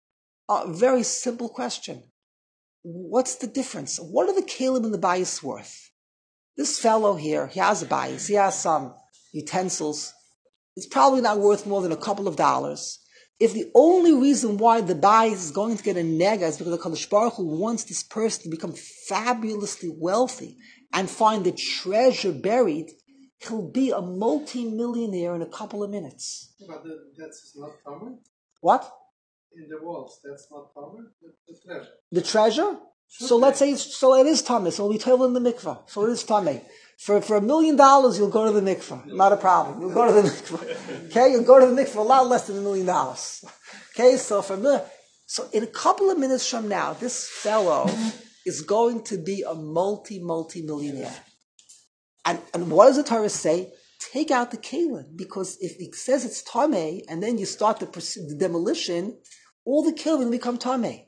a very simple question. What's the difference? What are the kalim in the bias worth? This fellow here, he has a bias, he has some utensils. It's probably not worth more than a couple of dollars. If the only reason why the bias is going to get a nega is because the Kadosh Baruch Hu wants this person to become fabulously wealthy and find the treasure buried, he'll be a multi-millionaire in a couple of minutes. But the, that's not common? What? In the walls, that's not common? The, the treasure. The treasure? Should so be. let's say, so it is tameh, so we tell in the mikvah, so it is tameh. For, for a million dollars, you'll go to the mikvah. Not a problem. You'll go to the mikvah. Okay? You'll go to the mikvah a lot less than a million dollars. Okay? So for a so in a couple of minutes from now, this fellow is going to be a multi, multi-millionaire. And, and what does the Torah say? Take out the kalim. Because if it says it's tameh, and then you start the, the demolition, all the kalim will become tameh.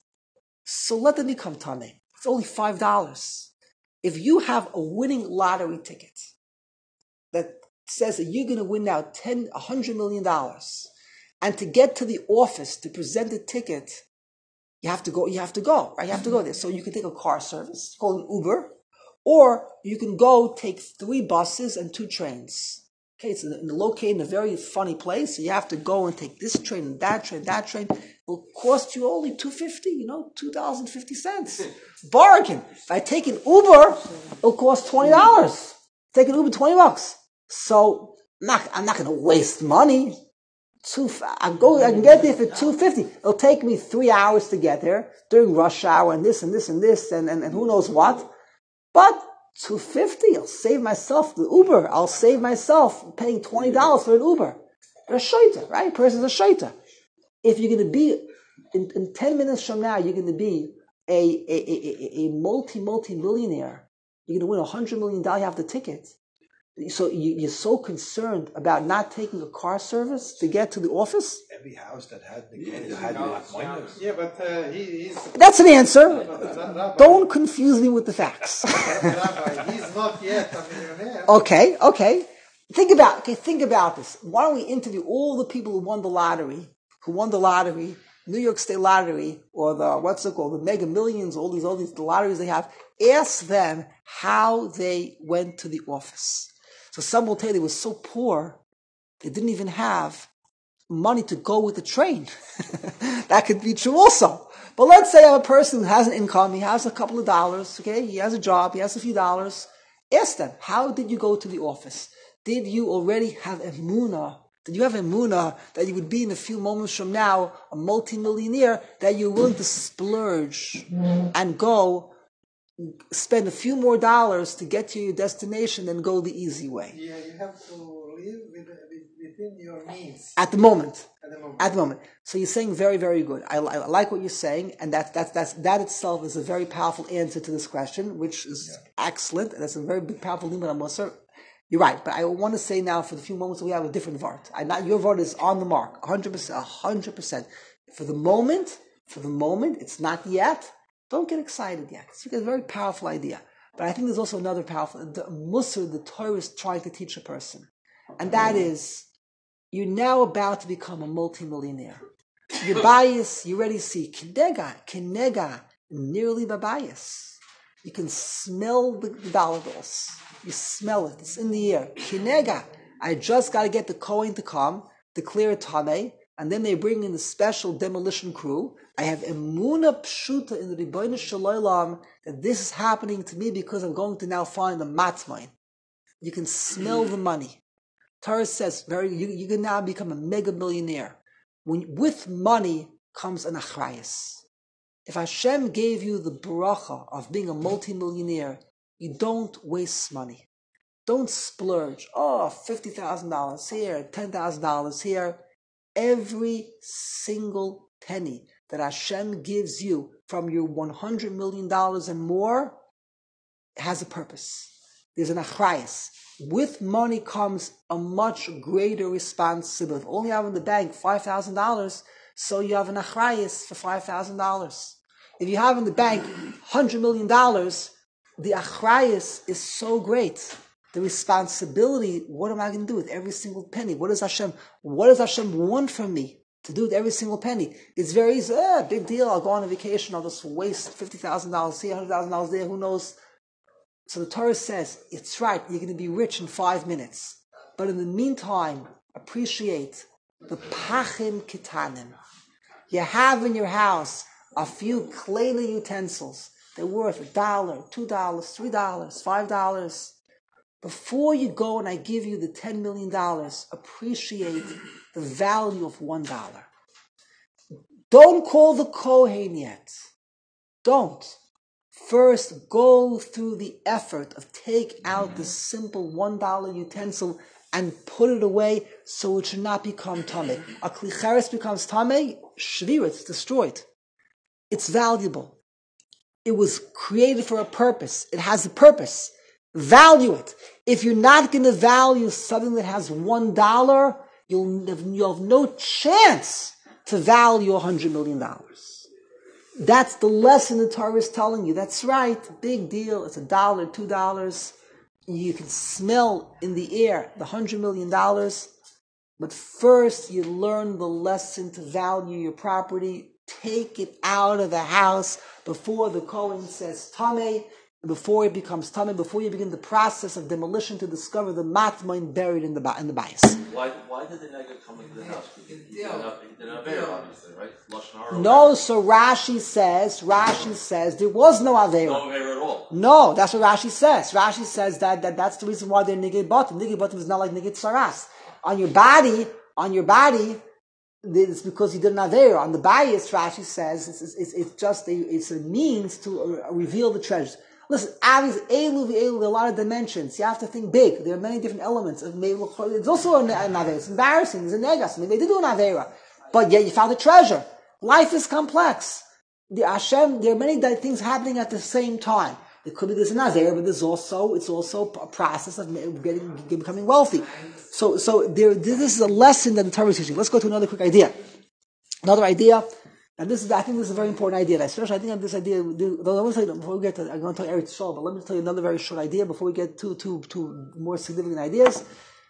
So let them become tameh. It's only five dollars. If you have a winning lottery ticket that says that you're going to win now ten, a hundred million dollars, and to get to the office to present the ticket, you have to go. You have to go. Right? You have to go there. So you can take a car service called an Uber, or you can go take three buses and two trains. Okay, it's in, in, located in a very funny place. So you have to go and take this train and that train, that train. It will cost you only two fifty. You know, two dollars and fifty cents. Bargain. If I take an Uber, it'll cost twenty dollars. Take an Uber, twenty bucks. So I'm not, I'm not going to waste money. Two, I go, I can get there for two fifty. It'll take me three hours to get there during rush hour and this and this and this and, and, and who knows what. But two fifty, I'll save myself the Uber. I'll save myself paying twenty dollars for an Uber. You're a shaita, right? A person's a shaita. If you're going to be, in, in ten minutes from now, you're going to be a, a, a, a, a multi, multi-millionaire. You're going to win a hundred million dollars, you have the ticket. So you, you're so concerned about not taking a car service to get to the office? Every house that had the yeah, had the Yeah, but uh, he, he's... That's an answer. Rabbi, Don't confuse me with the facts. Rabbi, he's not yet a millionaire. Okay, okay. Think about, okay, think about this. Why don't we interview all the people who won the lottery, who won the lottery, New York State Lottery, or the, what's it called, the Mega Millions, all these, all these the lotteries they have. Ask them how they went to the office. So some will tell you they were so poor, they didn't even have money to go with the train. That could be true also. But let's say I'm a person who has an income, he has a couple of dollars, okay, he has a job, he has a few dollars. Ask them, how did you go to the office? Did you already have emunah? Did you have emunah that you would be in a few moments from now a multimillionaire, that you're willing to splurge and go spend a few more dollars to get to your destination than go the easy way? Yeah, you have to live with, with, within your means. At the moment. At the moment. At the moment. So you're saying very, very good. I, I like what you're saying, and that, that, that's, that itself is a very powerful answer to this question, which is yeah. excellent. That's a very big, powerful limit on Musar. You're right, but I want to say now for the few moments that we have a different vart. I not your vart is on the mark, one hundred percent, one hundred percent. For the moment, for the moment, it's not yet. Don't get excited yet. It's a very powerful idea. But I think there's also another powerful, the Musar, the Torah is trying to teach a person. And that is, you're now about to become a multimillionaire. Your bias, you already see, kinega, kinega, nearly the bias. You can smell the dollar bills. You smell it. It's in the air. Kinega. I just got to get the Kohen to come, declare a Tameh, and then they bring in the special demolition crew. I have emuna pshuta in the Ribbono Shel Olam that this is happening to me because I'm going to now find the matmain. You can smell the money. Torah says, very, you, you can now become a mega millionaire. When, with money comes an achrayus. If Hashem gave you the bracha of being a multimillionaire, you don't waste money. Don't splurge. Oh, fifty thousand dollars here, ten thousand dollars here. Every single penny that Hashem gives you from your one hundred million dollars and more has a purpose. There's an achrayus. With money comes a much greater responsibility. If only you have in the bank five thousand dollars, so you have an achrayus for five thousand dollars. If you have in the bank one hundred million dollars, the achrayus is so great. The responsibility, what am I going to do with every single penny? What does Hashem, what does Hashem want from me to do with every single penny? It's very easy, ah, big deal, I'll go on a vacation, I'll just waste fifty thousand dollars here, one hundred thousand dollars there, who knows? So the Torah says, it's right, you're going to be rich in five minutes. But in the meantime, appreciate the pachim kitanim. You have in your house a few kleina utensils. They're worth a dollar, two dollars, three dollars, five dollars. Before you go and I give you the ten million dollars, appreciate the value of one dollar. Don't call the Kohen yet. Don't. First, go through the effort of take out the simple one dollar utensil and put it away so it should not become tameh. A klicheres becomes tameh, shvir, it's destroyed. It's valuable. It was created for a purpose. It has a purpose. Value it. If you're not going to value something that has one dollar, you'll have, you'll have no chance to value a hundred million dollars. That's the lesson the Torah is telling you. That's right. Big deal. It's a dollar, two dollars. You can smell in the air the hundred million dollars. But first you learn the lesson to value your property. Take it out of the house before the Kohen says tameh. Before it becomes tameh, before you begin the process of demolition to discover the matmain buried in the in the bias. Why why did the nigga come into the house? He did not, he did not bear, obviously, right? Lashon hara. No, so Rashi says, Rashi says there was no Avera. No Avera at all. No, that's what Rashi says. Rashi says that, that that's the reason why they're nigid bottom. Nigid bottom is not like nigid saras. On your body, on your body, it's because you did an Avera. On the bias, Rashi says it's, it's, it's just a, it's a means to reveal the treasures. Listen, Avi's Elu v'Elu, there are a lot of dimensions. You have to think big. There are many different elements. It's also an Avera. It's embarrassing. It's a negas. I mean, they did do an Avera. But yet you found a treasure. Life is complex. The Hashem, there are many things happening at the same time. It could be there's an Avera, but there's also, it's also a process of getting, becoming wealthy. So, so there, this is a lesson that the Torah is teaching. Let's go to another quick idea. Another idea. And this is, I think this is a very important idea. Especially, I think this idea, though, let me tell you, before we get to, I'm going to tell you Eretz Yisrael, but let me tell you another very short idea before we get to, to, to more significant ideas.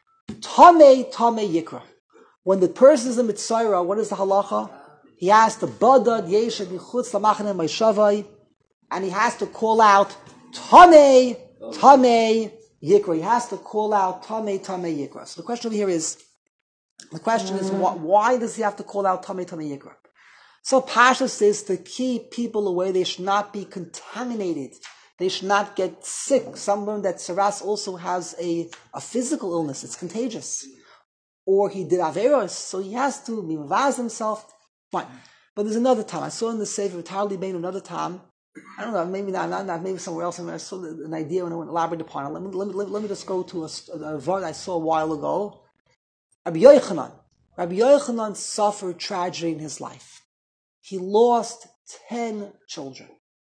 Tameh, Tameh Yikra. When the person is in Mitzayra, what is the halacha? He has to badad yeshed michutz lamachane ma'ishavai, and he has to call out Tameh, Tameh Yikra. He has to call out Tameh, Tameh Yikra. So the question over here is, the question is, why, why does he have to call out Tameh, Tameh Yikra? So Pasha says to keep people away, they should not be contaminated. They should not get sick. Some learn that Saras also has a, a physical illness. It's contagious. Or he did Averos, so he has to mivaz himself. Fine. But there's another time. I saw in the Sefer entirely made another time. I don't know, maybe not, not, not maybe somewhere else. I saw an idea when I went elaborate upon it. Let me, let me, let me just go to a, a, a word I saw a while ago. Rabbi Yochanan. Rabbi Yochanan suffered tragedy in his life. He lost ten children.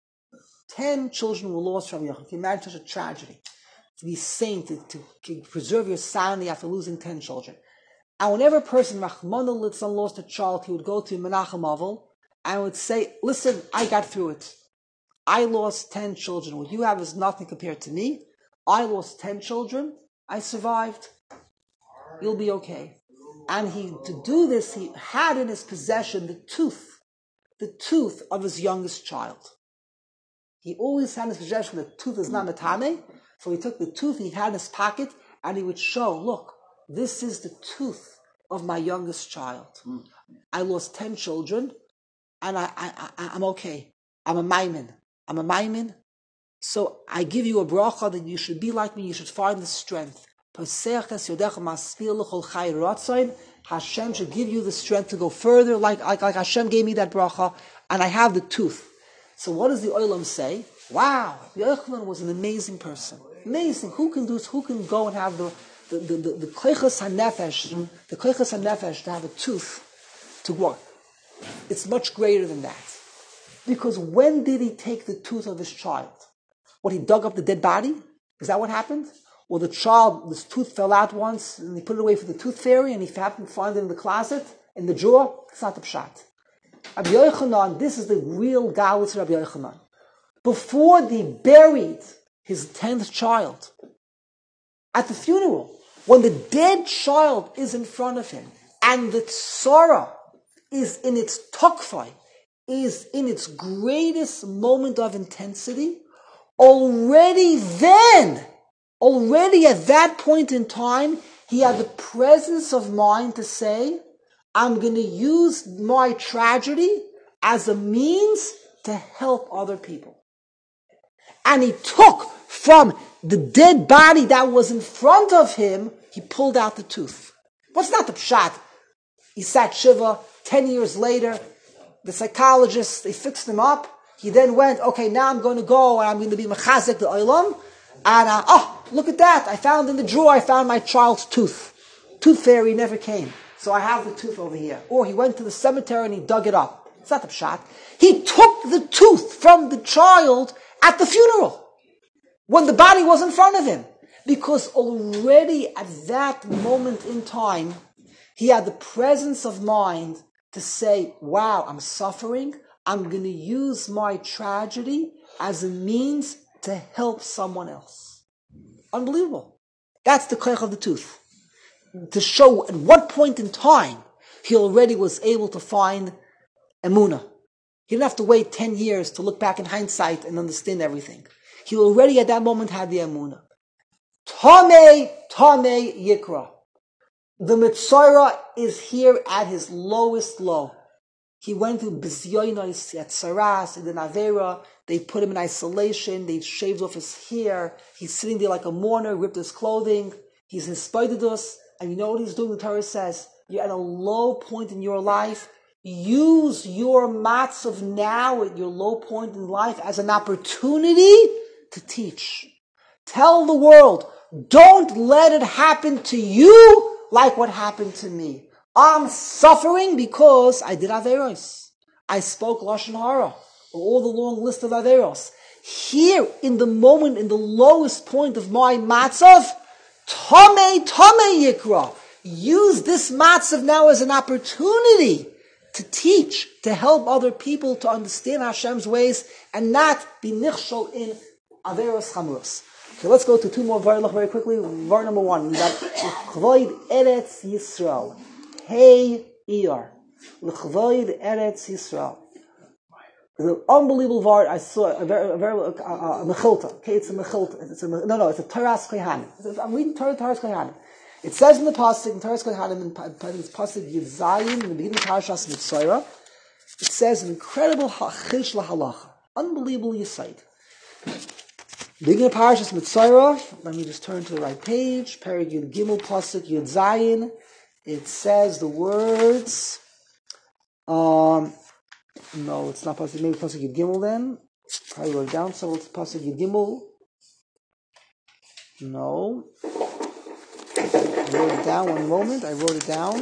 Ten children were lost from Rabbi Yochanan. Can you imagine such a tragedy? To be sane, to, to preserve your sanity after losing ten children. And whenever a person, Rachmana litzlan, lost a child, he would go to Menachem Avel and would say, listen, I got through it. I lost ten children. What you have is nothing compared to me. I lost ten children. I survived. You'll be okay. And he, to do this, he had in his possession the tooth the tooth of his youngest child. He always had in his possession the tooth is not metame, so he took the tooth he had in his pocket and he would show, look, this is the tooth of my youngest child. Mm. I lost ten children, and I, I, I, I'm okay. I'm a maimin. I'm a maimin. So I give you a bracha that you should be like me. You should find the strength. Hashem should give you the strength to go further, like, like, like Hashem gave me that bracha, and I have the tooth. So what does the Olam say? Wow, Yochanan was an amazing person. Amazing. Who can do? Who can go and have the the the the, the koichas hanefesh, the koichas hanefesh to have a tooth to work? It's much greater than that. Because when did he take the tooth of his child? What, he dug up the dead body? Is that what happened? Or the child, this tooth fell out once, and he put it away for the tooth fairy, and he happened to find it in the closet, in the drawer? It's not the pshat. Rabbi Yochanan, this is the real galus of Rabbi Yochanan. Before they buried his tenth child, at the funeral, when the dead child is in front of him, and the tzara is in its tokfai, is in its greatest moment of intensity, already then, already at that point in time, he had the presence of mind to say, I'm going to use my tragedy as a means to help other people. And he took from the dead body that was in front of him, he pulled out the tooth. What's not the pshat? He sat Shiva, ten years later, the psychologists, they fixed him up. He then went, okay, now I'm going to go and I'm going to be mechazik the olam. And, uh, oh, look at that. I found in the drawer, I found my child's tooth. Tooth fairy never came. So I have the tooth over here. Or he went to the cemetery and he dug it up. It's not the pshat. He took the tooth from the child at the funeral, when the body was in front of him. Because already at that moment in time, he had the presence of mind to say, wow, I'm suffering. I'm going to use my tragedy as a means to help someone else. Unbelievable. That's the koich of the tooth. To show at what point in time he already was able to find emunah. He didn't have to wait ten years to look back in hindsight and understand everything. He already at that moment had the emunah. Tamei, Tamei Yikra. The Mitzorah is here at his lowest low. He went through Bizyonos, at Saras, in the Navera. They put him in isolation. They shaved off his hair. He's sitting there like a mourner, ripped his clothing. He's in Spaidus. And you know what he's doing? The Torah says, you're at a low point in your life. Use your matzav now at your low point in life as an opportunity to teach. Tell the world, don't let it happen to you like what happened to me. I'm suffering because I did Averos. I spoke Lashon Hara, all the long list of Averos. Here, in the moment, in the lowest point of my matzav, Tamei, Tamei Yikra. Use this matzav now as an opportunity to teach, to help other people to understand Hashem's ways and not be nichshol in Averos Chamuros. Okay, let's go to two more varlach very quickly. Var number one, we got L'chvoid Eretz Yisrael. Hey Iyar. L'chvoid Eretz Yisrael. It's an unbelievable var. I saw a very, a very, a, a, a mechilta. Okay, it's a mechilta. It's a, no, no, it's a Taras Kohanim. I'm reading Torah Taras Kohanim. It says in the pasuk in Taras Kohanim in pasuk Yizayim in the beginning of Parashas Mitzorah, it says an incredible chish lahalacha, unbelievable yisayid. Beginning of Parashas Mitzorah. Let me just turn to the right page. Perek Yud Gimel pasuk Yud Zayin. It says the words. Um. No, it's not pasuk. Maybe pasuk Yud Gimel then. Probably wrote it down. So it's pasuk Yud Gimel. No. I wrote it down. One moment. I wrote it down.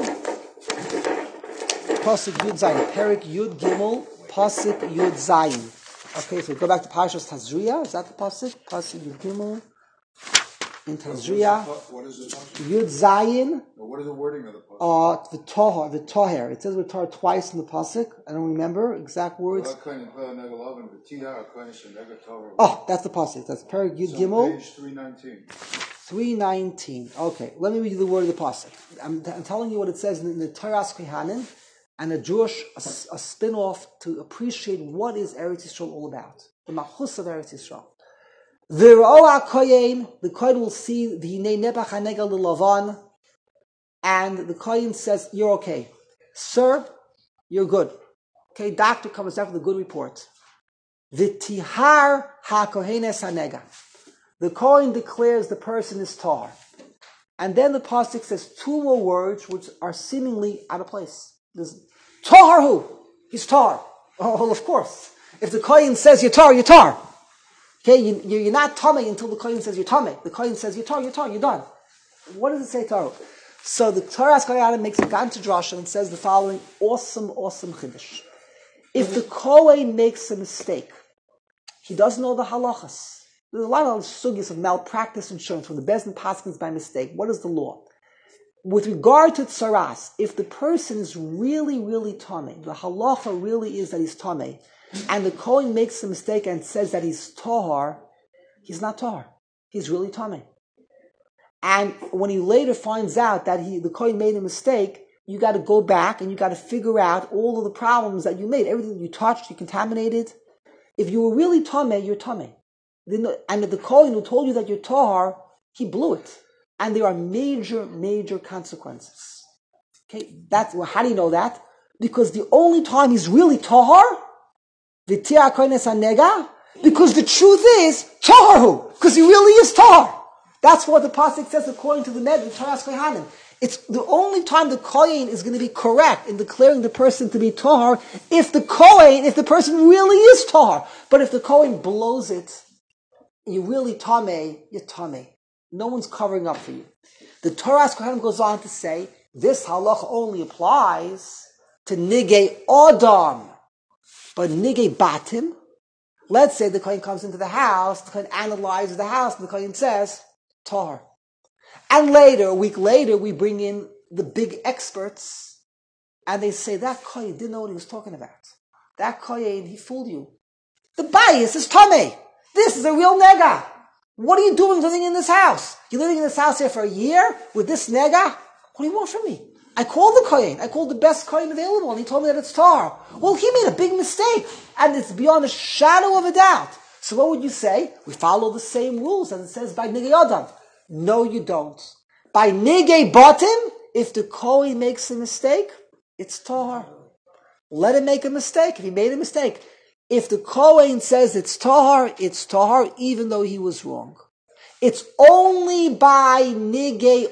Pasuk Yud Zayin. Perek Yud Gimel. Pasuk Yud Zayin. Okay, so we go back to Parashas Tazria. Is that the pasuk? Pasuk Yud Gimel. In Tazria. What is it? Yud Zayin. What is the wording of the pasuk? Uh, the Toher, the Toher. It says the Toher twice in the pasuk. I don't remember exact words. Oh, that's the pasuk. That's Perek Yud Gimel. Page three nineteen. three nineteen. Okay, let me read you the word of the pasuk. I'm, I'm telling you what it says in, in the Taras Kohanim, and a Jewish a, a spin-off to appreciate what is Eretz Yisrael all about. The Machus of Eretz Yisrael. The Ro'a Kohen, the Kohen will see the Hinei Nepach HaNegel L'Lavan, and the Kohen says, you're okay. Sir, you're good. Okay, doctor comes back with a good report. V'tihar ha-kohenes hanega. The Kohen declares the person is tar. And then the pasuk says two more words which are seemingly out of place. There's tar who? He's tar. Oh, well, of course. If the Kohen says you're tar, you're tar. Okay, you, you're not tamei until the Kohen says you're tamei. The Kohen says you're tar, you're tar, you're done. What does it say tar? So the Torah Kohen makes a Ganta drasha and says the following awesome, awesome chiddush. If the Kohen makes a mistake, he doesn't know the halachas. There's a lot of sugis of malpractice insurance when the bezdin paskins by mistake. What is the law? With regard to tsaras, if the person is really, really tamei, the halacha really is that he's tamei, and the Kohen makes a mistake and says that he's tahar, he's not tahar. He's really tamei. And when he later finds out that he, the Kohen made a mistake, you got to go back and you got to figure out all of the problems that you made, everything you touched, you contaminated. If you were really tamei, you're tamei. And the Kohen who told you that you're tahar, he blew it. And there are major, major consequences. Okay, that's, well, how do you know that? Because the only time he's really tahar, v'tia koines hanega, because the truth is, tahar, because he really is tahar. That's what the pasuk says according to the Med, the Torah Kohanim. It's the only time the Kohen is going to be correct in declaring the person to be tahar if the Kohen, if the person really is tahar. But if the Kohen blows it, you really tamei, you're tamei. No one's covering up for you. The Torah Kohanim goes on to say, this halacha only applies to nigei adam, but nigei batim. Let's say the Kohen comes into the house, the Kohen analyzes the house, and the Kohen says, tahar. And later, a week later, we bring in the big experts, and they say, that Kohen didn't know what he was talking about. That Kohen, he fooled you. The bias is tamei. This is a real nega. What are you doing living in this house? You're living in this house here for a year with this nega? What do you want from me? I called the Kohen. I called the best Kohen available, and he told me that it's tar. Well, he made a big mistake, and it's beyond a shadow of a doubt. So what would you say? We follow the same rules as it says by nigei adam. No, you don't. By nigei batim, if the Kohen makes a mistake, it's tar. Let him make a mistake. If he made a mistake, if the Kohen says it's tahar, it's tahar, even though he was wrong. It's only by nigei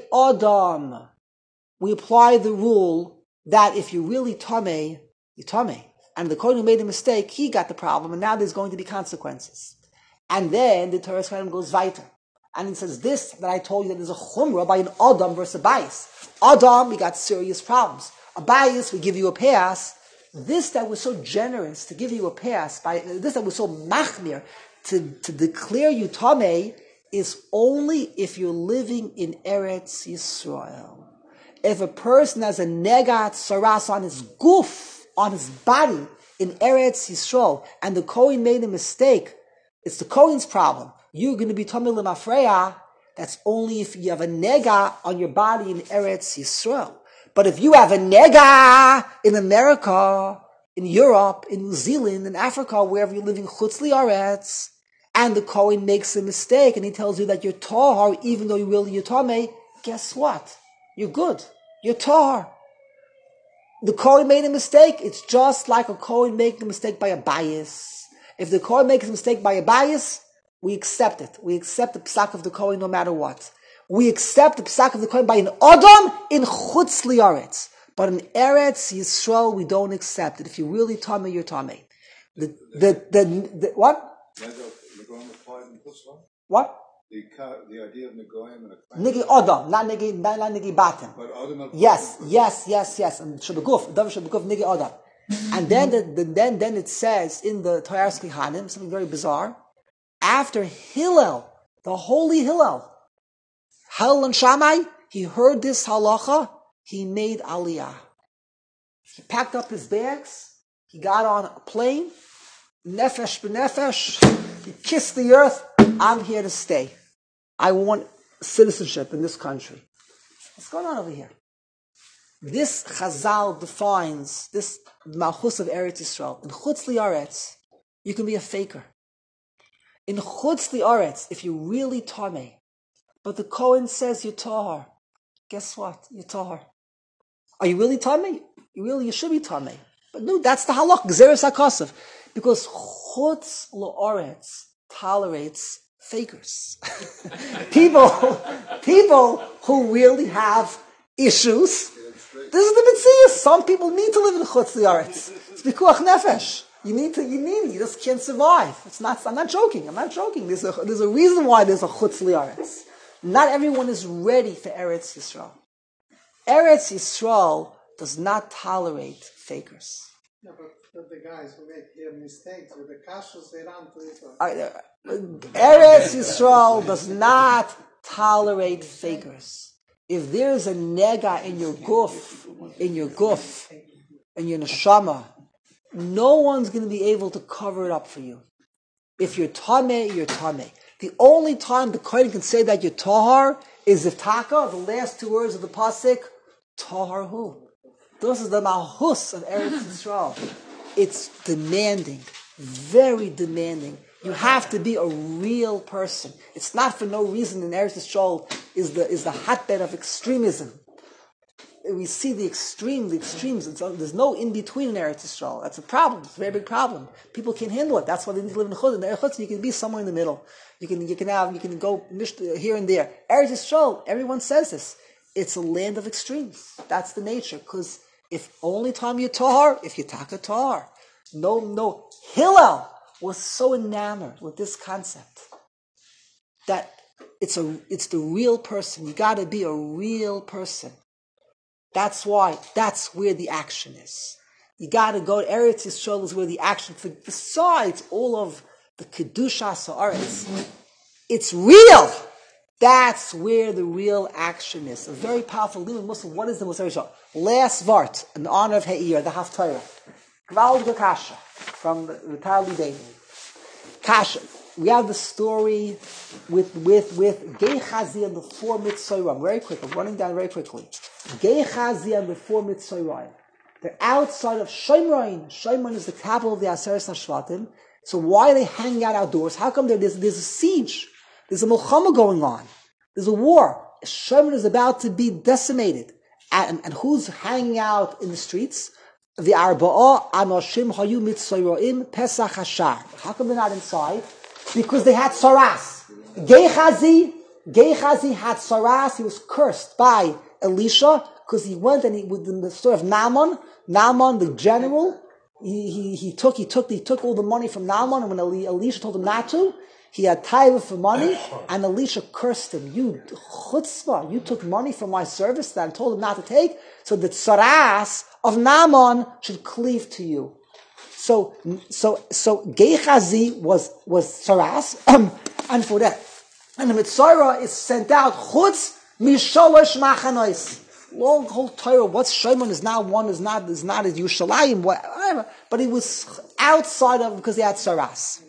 adam we apply the rule that if you're really tamei, you're tamei. And the Kohen who made a mistake, he got the problem, and now there's going to be consequences. And then the Torah Kohen goes weiter. And it says this, that I told you that there's a chumrah by an adam versus a bias. Adam, we got serious problems. A bias, we give you a pass. This that was so generous to give you a pass, by this that was so machmir to, to declare you tamei, is only if you're living in Eretz Yisrael. If a person has a negat saras on his guf, on his body, in Eretz Yisrael, and the Kohen made a mistake, it's the Kohen's problem. You're going to be tamei l'mafreya. That's only if you have a nega on your body in Eretz Yisrael. But if you have a nega in America, in Europe, in New Zealand, in Africa, wherever you're living, chutz li'aretz, and the Kohen makes a mistake and he tells you that you're tahar, even though you really you're tamei, guess what? You're good. You're tahar. The Kohen made a mistake. It's just like a Kohen making a mistake by a bias. If the Kohen makes a mistake by a bias, we accept it. We accept the psak of the Kohen no matter what. We accept the psak of the Kohen by an Adam in chutz li'aretz. But in Eretz Yisrael, we don't accept it. If you're really tamei, you're tamei. The, the, the, the, what? What? The, the idea of Negoim and a Nigi Adam, not Nigi, not Nigi Batim. But Adam Yes, yes, yes, yes. And Shabakuf, Davar Shabakuf, Nigi Adam. And then, the, the, then, then it says in the Torah Kohanim, something very bizarre. After Hillel, the holy Hillel, Hillel and Shammai, he heard this halacha, he made aliyah. He packed up his bags, he got on a plane, nefesh b'nefesh, he kissed the earth, I'm here to stay. I want citizenship in this country. What's going on over here? This Chazal defines this Malchus of Eretz Yisrael. In Chutz Li'aretz, you can be a faker. In Chutz Li'aretz, if you're really tamei, but the Kohen says you're tahar, guess what? You're tahor. Are you really tamei? You really, you should be tamei. But no, that's the halach, gzeres hakasav. Because chutz la'aretz tolerates fakers. people, people who really have issues. This is the mitzvah. Some people need to live in chutz la'aretz. It's pikuach nefesh. You need to, you need, you just can't survive. It's not, I'm not joking, I'm not joking. There's a, there's a reason why there's a chutz la'aretz. Not everyone is ready for Eretz Yisrael. Eretz Yisrael does not tolerate fakers. No, but, but the guys who make here mistakes with the kashus, they run to it. Uh, Eretz Yisrael does not tolerate fakers. If there's a nega in your guf, in your guf, in your neshama, no one's going to be able to cover it up for you. If you're tameh, you're tameh. The only time the kohen can say that you're tahar is if taka, the last two words of the pasuk, tahar hu. This is the malchus of Eretz Yisrael. It's demanding, very demanding. You have to be a real person. It's not for no reason in Eretz Yisrael is the is the hotbed of extremism. We see the extreme, the extremes. It's, there's no in between in Eretz Yisrael. That's a problem. It's a very big problem. People can't handle it. That's why they need to live in Chutz. In Chutz, you can be somewhere in the middle. You can you can have you can go here and there. Eretz Yisrael, everyone says this. It's a land of extremes. That's the nature. Because if only time you're tahar, if you taka tahar, no no. Hillel was so enamored with this concept that it's a it's the real person. You got to be a real person. That's why, that's where the action is. You gotta go, Eretz Yisrael is where the action, for besides all of the Kedusha Sa'aretz, it's real. That's where the real action is. A very powerful Limud Muslim. What is the Musar Yisrael? Last Vart, in honor of He'ir, the Haftarah. Gvalga Kasha, from the Vitali David. Kasha. We have the story with with with Gehazi and the four Mitzrayim. Very quick, I'm running down very quickly. Gehazi and the four Mitzrayim. They're outside of Shomron. Shomron is the capital of the Aseres Hashvatim. So why are they hanging out outdoors? How come there's there's a siege? There's a milchama going on. There's a war. Shomron is about to be decimated. And, and who's hanging out in the streets? The Arba'ah Anoshim Hayu Mitzrayim Pesach Hashar. How come they're not inside? Because they had saras. Gehazi, Gehazi had saras. He was cursed by Elisha because he went and he, with the story of Naaman, Naaman the general, he, he, he took he took he took all the money from Naaman, and when Elisha told him not to, he had tithe for money, and Elisha cursed him. You chutzpah, you took money from my service that I told him not to take, so the saras of Naaman should cleave to you. So, so, so Gehazi was was saras, and for that, and the Mitzrayim is sent out chutz misholosh machanois. Long whole Torah. What's Shomron is now one is not is not as Yerushalayim, whatever. But he was outside of because he had saras.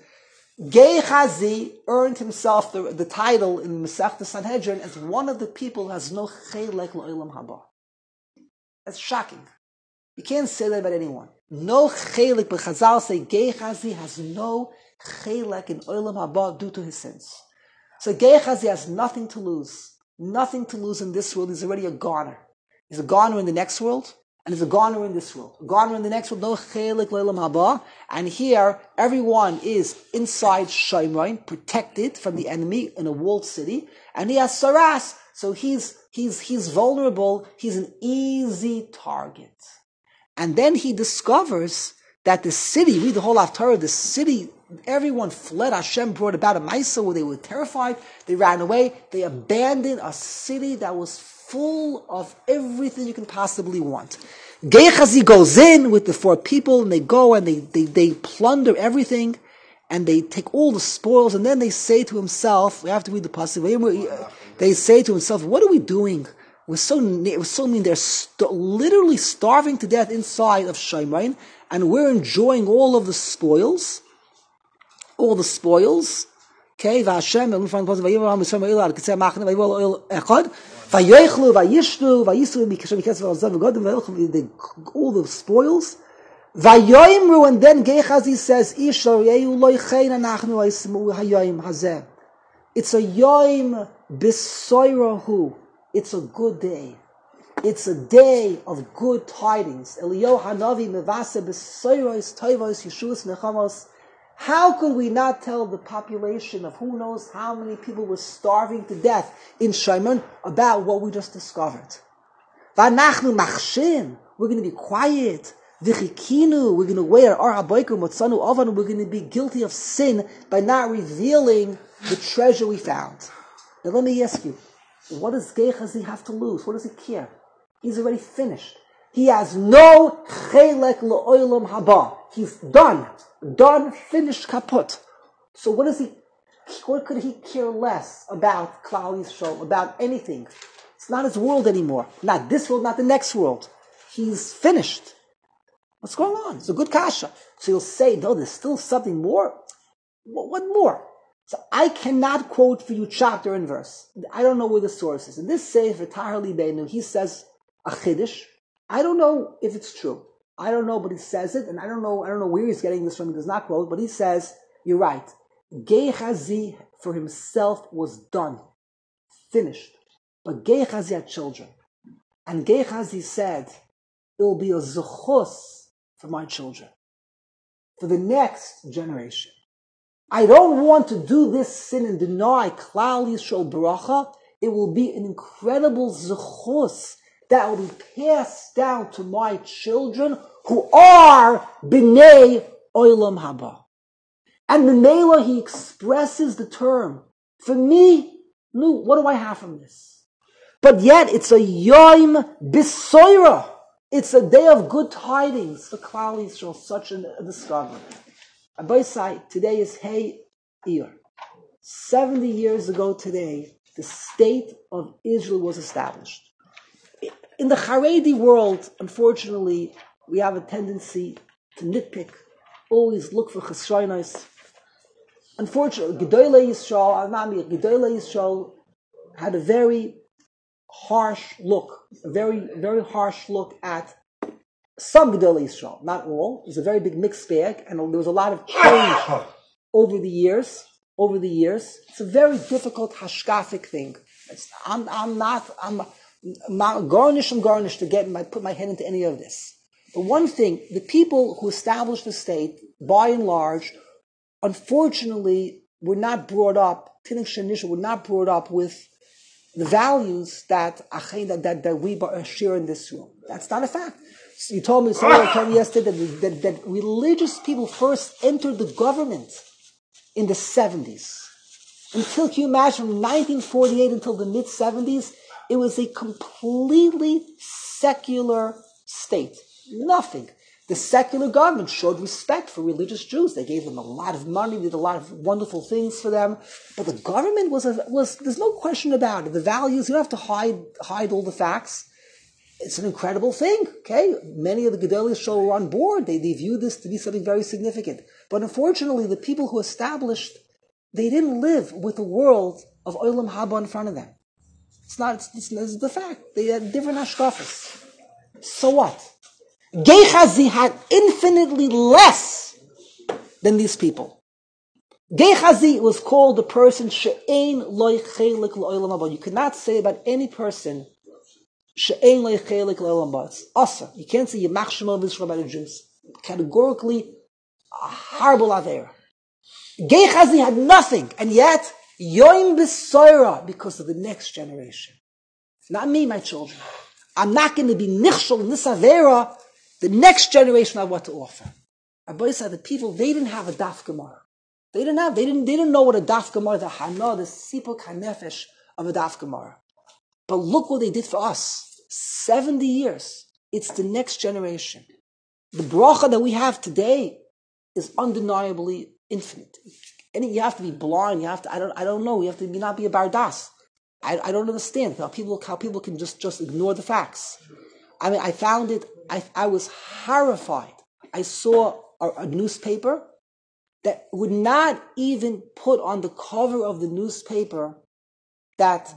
Gehazi earned himself the, the title in Masechta Sanhedrin as one of the people who has no chelek l'olam haba. That's shocking. You can't say that about anyone. No chelek, but Chazal say Gehazi has no chelek in olam haba due to his sins. So Gehazi has nothing to lose. Nothing to lose in this world. He's already a goner. He's a goner in the next world, and he's a goner in this world. A goner in the next world, no chelek olam haba. And here, everyone is inside Shomron, protected from the enemy in a walled city, and he has saras. So he's he's he's vulnerable. He's an easy target. And then he discovers that the city, read the whole Haftarah, the city, everyone fled. Hashem brought about a Maisa where they were terrified. They ran away. They abandoned a city that was full of everything you can possibly want. Gehazi goes in with the four people, and they go and they, they, they plunder everything, and they take all the spoils, and then they say to himself, we have to read the pasuk, they say to himself, what are we doing? We're so, we're so mean. They're st- literally starving to death inside of Shomron, and we're enjoying all of the spoils. All the spoils. Okay, Vashem, all the spoils. Vayoimru, and then Gehazi says, it's a yoim bisoirahu. It's a good day. It's a day of good tidings. Eliyahu Hanavi mevase b'soyros toivos yeshuas nechamos. How could we not tell the population of who knows how many people were starving to death in Shimon about what we just discovered? V'anachnu machshin. We're going to be quiet. V'chikinu. We're going to wear ar haboiker motzanu ovan. We're going to be guilty of sin by not revealing the treasure we found. Now let me ask you, what does Gehazi have to lose? What does he care? He's already finished. He has no chelek le'olam haba. He's done. Done, finished, kaput. So what does he, what could he care less about Klal Yisrael, about anything? It's not his world anymore. Not this world, not the next world. He's finished. What's going on? It's a good kasha. So you'll say, no, there's still something more. What, what more? So I cannot quote for you chapter and verse. I don't know where the source is. In this Sefer Tahar Libeinu, he says a chiddush. I don't know if it's true. I don't know, but he says it, and I don't know. I don't know where he's getting this from. He does not quote, but he says, "You're right. Gehazi for himself was done, finished. But Gehazi had children, and Gehazi said, it will be a zechus for my children, for the next generation. I don't want to do this sin and deny Klal Yisrael bracha. It will be an incredible zechus that will be passed down to my children who are b'nei olam haba." And Memela, he expresses the term, for me, no, what do I have from this? But yet, it's a yom bisoira. It's a day of good tidings for Klal Yisrael, such a discovery. Abai Sai, today is Hey Iyar. Seventy years ago today, the state of Israel was established. In the Haredi world, unfortunately, we have a tendency to nitpick, always look for chesronos. Unfortunately, Gedolei Yisrael, Anami, Gedolei Yisrael had a very harsh look, a very, very harsh look at some Gedolei Yisrael, not all. It was a very big mixed bag, and there was a lot of change over the years. Over the years, it's a very difficult hashkafic thing. It's, I'm, I'm not, I'm, I'm garnish and garnish to get my, put my head into any of this. But one thing, the people who established the state, by and large, unfortunately, were not brought up, Tinnik Shenisha were not brought up with the values that, that, that, that we share in this room. That's not a fact. So you told me, somebody told me yesterday that, that, that religious people first entered the government in the seventies. Until, can you imagine, from nineteen forty-eight until the mid-seventies, it was a completely secular state. Nothing. The secular government showed respect for religious Jews. They gave them a lot of money, did a lot of wonderful things for them. But the government was, a, was there's no question about it. The values, you don't have to hide, hide all the facts. It's an incredible thing, okay? Many of the Gedolei Yisrael were on board. They, they viewed this to be something very significant. But unfortunately, the people who established, they didn't live with a world of Olam Haba in front of them. It's not, it's, it's, it's the fact. They had different hashkafas. So what? Gehazi had infinitely less than these people. Gehazi was called the person she'ein loy chelik l'olam haba. You cannot say about any person she'ein loy chelik l'olam haba. It's asa. You can't say Yimach Shemo V'Yisrael about the Jews. Categorically, a horrible avera. Gehazi had nothing, and yet yoim b'soira because of the next generation. Not me, my children. I'm not going to be nichshol in this avera. The next generation have what to offer. Abai said the people, they didn't have a daf gemara. They didn't have, they didn't, they didn't know what a daf gemara, the hana, the sipuk hanefesh of a daf gemara. But look what they did for us. Seventy years. It's the next generation. The bracha that we have today is undeniably infinite. And you have to be blind. You have to, I don't, I don't know. You have to be, not be a bardas. I, I don't understand how people, how people can just, just ignore the facts. I mean, I found it, I, I was horrified. I saw a, a newspaper that would not even put on the cover of the newspaper that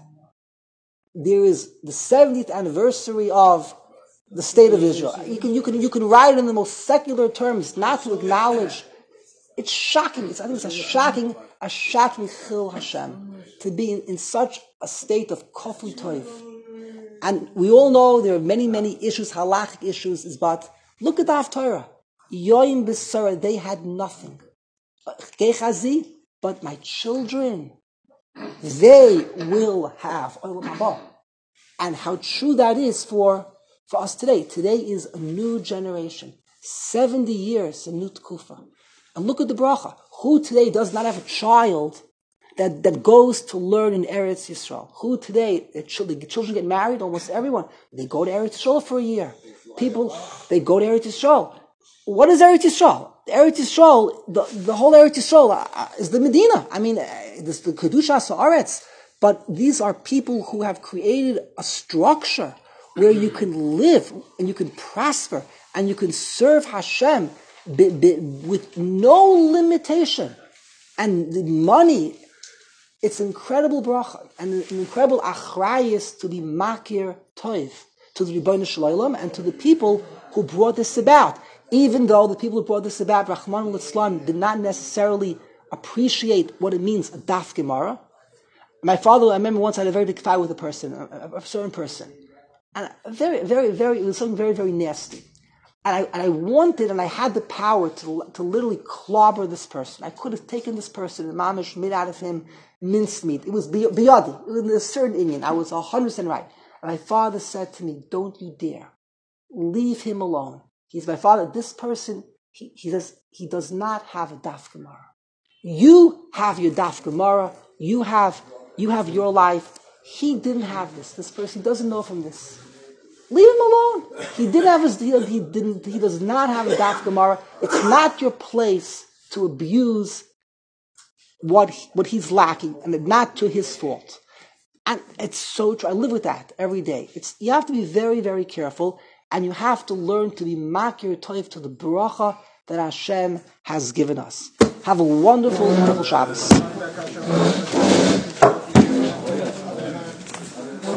there is the seventieth anniversary of the state of Israel. You can, you can, you can write it in the most secular terms, not to acknowledge. It's shocking. It's, I think it's a shocking, a shocking chil Hashem to be in, in such a state of kofli toiv. And we all know there are many, many issues, halachic issues, but look at the Haftarah. Yoim B'Sara, they had nothing. Gechazi, but my children, they will have Olam Haba. And how true that is for, for us today. Today is a new generation. seventy years, a new Tkufa. And look at the bracha. Who today does not have a child that, that goes to learn in Eretz Yisrael? Who today, the children, the children get married, almost everyone. They go to Eretz Yisrael for a year. People, they go to Eretz Yisrael. What is Eretz Yisrael? Eretz Yisrael, the, the whole Eretz Yisrael uh, is the Medina. I mean, uh, this the Kedushas Haaretz. But these are people who have created a structure where you can live and you can prosper and you can serve Hashem be, be, with no limitation. And the money, it's incredible bracha and an incredible achrayus to be makir toiv, to the Rebbeinu Shalom and to the people who brought this about. Even though the people who brought this about, Rahman al-Islam, did not necessarily appreciate what it means, a daf Gemara. My father, I remember once I had a very big fight with a person, a, a certain person. And very, very, very, it was something very, very nasty. And I, and I wanted, and I had the power to, to literally clobber this person. I could have taken this person and mamish, made out of him mincemeat. It was biyadi. It was a certain Indian. I was one hundred percent right. And my father said to me, don't you dare. Leave him alone. He's my father. This person, he, he does, he does not have a daf Gemara. You have your daf Gemara. You have, you have your life. He didn't have this. This person doesn't know from this. Leave him alone. He didn't have his deal. He didn't. He does not have a daf Gemara. It's not your place to abuse what he, what he's lacking, and not to his fault. And it's so true. I live with that every day. It's you have to be very, very careful, and you have to learn to be makir toiv to the bracha that Hashem has given us. Have a wonderful, wonderful Shabbos.